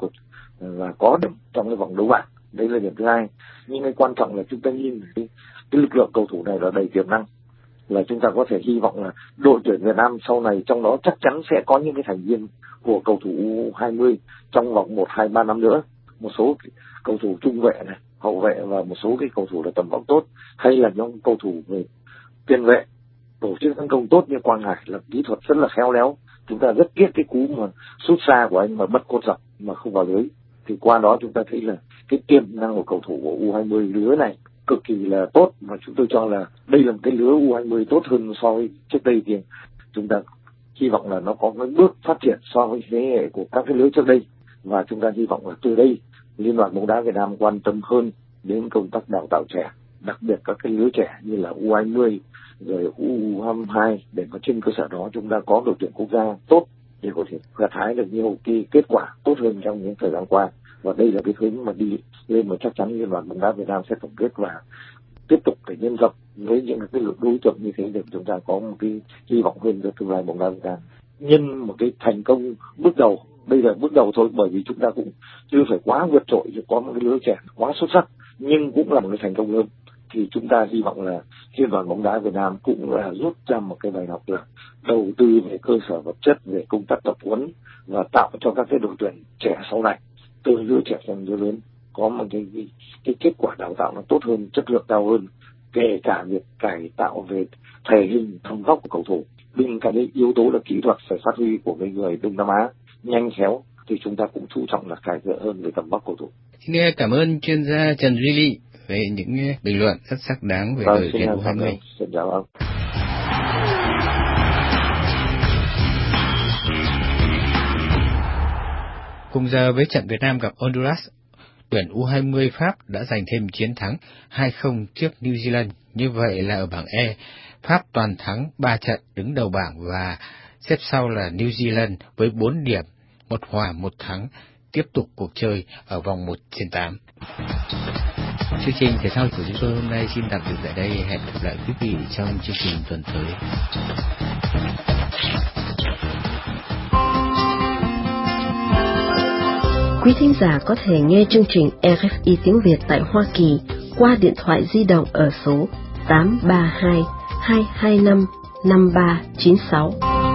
và có điểm trong cái vòng đấu bảng. Đấy là điểm thứ hai. Nhưng cái quan trọng là chúng ta nhìn cái lực lượng cầu thủ này là đầy tiềm năng. Là chúng ta có thể hy vọng là đội tuyển Việt Nam sau này trong đó chắc chắn sẽ có những cái thành viên của cầu thủ U20 trong vòng 1, 2, 3 năm nữa. Một số cầu thủ trung vệ này, hậu vệ và một số cái cầu thủ là tầm vóc tốt, hay là những cầu thủ về tiền vệ tổ chức tấn công tốt như Quang Hải là kỹ thuật rất là khéo léo. Chúng ta rất tiếc cái cú mà sút xa của anh mà bất cột dọc mà không vào lưới. Thì qua đó chúng ta thấy là cái tiềm năng của cầu thủ của U20 lứa này cực kỳ là tốt, mà chúng tôi cho là đây là một cái lứa U20 tốt hơn so với trước đây. Thì chúng ta hy vọng là nó có cái bước phát triển so với thế hệ của các cái lứa trước đây, và chúng ta hy vọng là từ đây Liên đoàn bóng đá Việt Nam quan tâm hơn đến công tác đào tạo trẻ, đặc biệt các cái lứa trẻ như là U20 rồi U22, để mà trên cơ sở đó chúng ta có đội tuyển quốc gia tốt để có thể gặt hái được nhiều cái kết quả tốt hơn trong những thời gian qua. Và đây là cái hướng mà đi lên mà chắc chắn Liên đoàn bóng đá Việt Nam sẽ tổng kết và tiếp tục để nhân rộng với những cái lực đối tượng như thế để chúng ta có một cái hy vọng hơn cho tương lai bóng đá Việt Nam. Nhân một cái thành công bước đầu, đây là bước đầu thôi, bởi vì chúng ta cũng chưa phải quá vượt trội, có một cái lứa trẻ quá xuất sắc, nhưng cũng là một cái thành công hơn. Thì chúng ta hy vọng là Liên đoàn bóng đá Việt Nam cũng là rút ra một cái bài học là đầu tư về cơ sở vật chất, về công tác tập huấn và tạo cho các cái đội tuyển trẻ sau này từ lứa trẻ sang lứa lớn có một cái kết quả đào tạo nó tốt hơn, chất lượng cao hơn, kể cả việc cải tạo về thể hình, tầm vóc của cầu thủ. Bên cạnh cái yếu tố là kỹ thuật phải phát huy của người Đông Nam Á nhanh khéo, thì chúng ta cũng chú trọng là cải thiện hơn về tầm vóc cầu thủ. Xin cảm ơn chuyên gia Trần Duy Ly về những bình luận rất xác đáng về đội tuyển U20. Xin chào ông. Cùng giờ với trận Việt Nam gặp Honduras, tuyển U20 Pháp đã giành thêm chiến thắng 2-0 trước New Zealand. Như vậy là ở bảng E, Pháp toàn thắng 3 trận đứng đầu bảng và xếp sau là New Zealand với 4 điểm, 1 hòa 1 thắng, tiếp tục cuộc chơi ở vòng 1/8. Chương trình thể thao của chúng tôi hôm nay xin tạm dừng tại đây. Hẹn gặp lại quý vị trong chương trình tuần tới. Quý thính giả có thể nghe chương trình RFI tiếng Việt tại Hoa Kỳ qua điện thoại di động ở số 832 225 5396.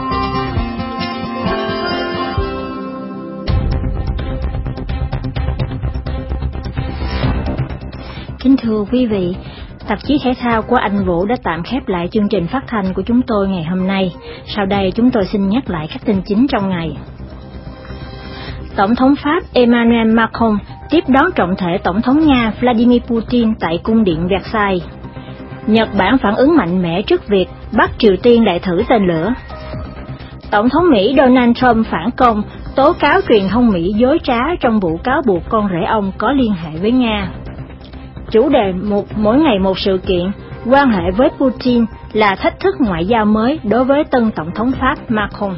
Kính thưa quý vị, tạp chí thể thao của anh Vũ đã tạm khép lại chương trình phát thanh của chúng tôi ngày hôm nay. Sau đây chúng tôi xin nhắc lại các tin chính trong ngày. Tổng thống Pháp Emmanuel Macron tiếp đón trọng thể Tổng thống Nga Vladimir Putin tại cung điện Versailles. Nhật Bản phản ứng mạnh mẽ trước việc Bắc Triều Tiên đại thử tên lửa. Tổng thống Mỹ Donald Trump phản công, tố cáo truyền thông Mỹ dối trá trong vụ cáo buộc con rể ông có liên hệ với Nga. Chủ đề mỗi ngày một sự kiện, quan hệ với Putin là thách thức ngoại giao mới đối với tân Tổng thống Pháp Macron.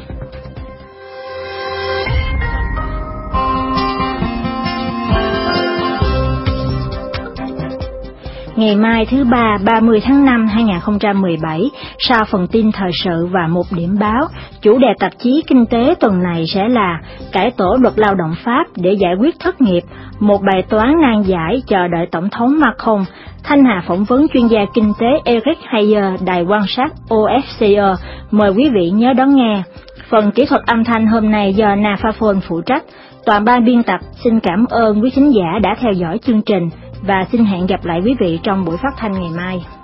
ngày mai thứ Ba 30 tháng 5 2017, sau phần tin thời sự và một điểm báo, chủ đề tạp chí Kinh tế tuần này sẽ là cải tổ luật lao động Pháp để giải quyết thất nghiệp, một bài toán nan giải chờ đợi Tổng thống Macron. Thanh Hà phỏng vấn chuyên gia kinh tế Eric Hayer, đài quan sát OFCE. Mời quý vị nhớ đón nghe. Phần kỹ thuật âm thanh hôm nay do Na Pha Phôn phụ trách. Toàn ban biên tập xin cảm ơn quý khán giả đã theo dõi chương trình và xin hẹn gặp lại quý vị trong buổi phát thanh ngày mai.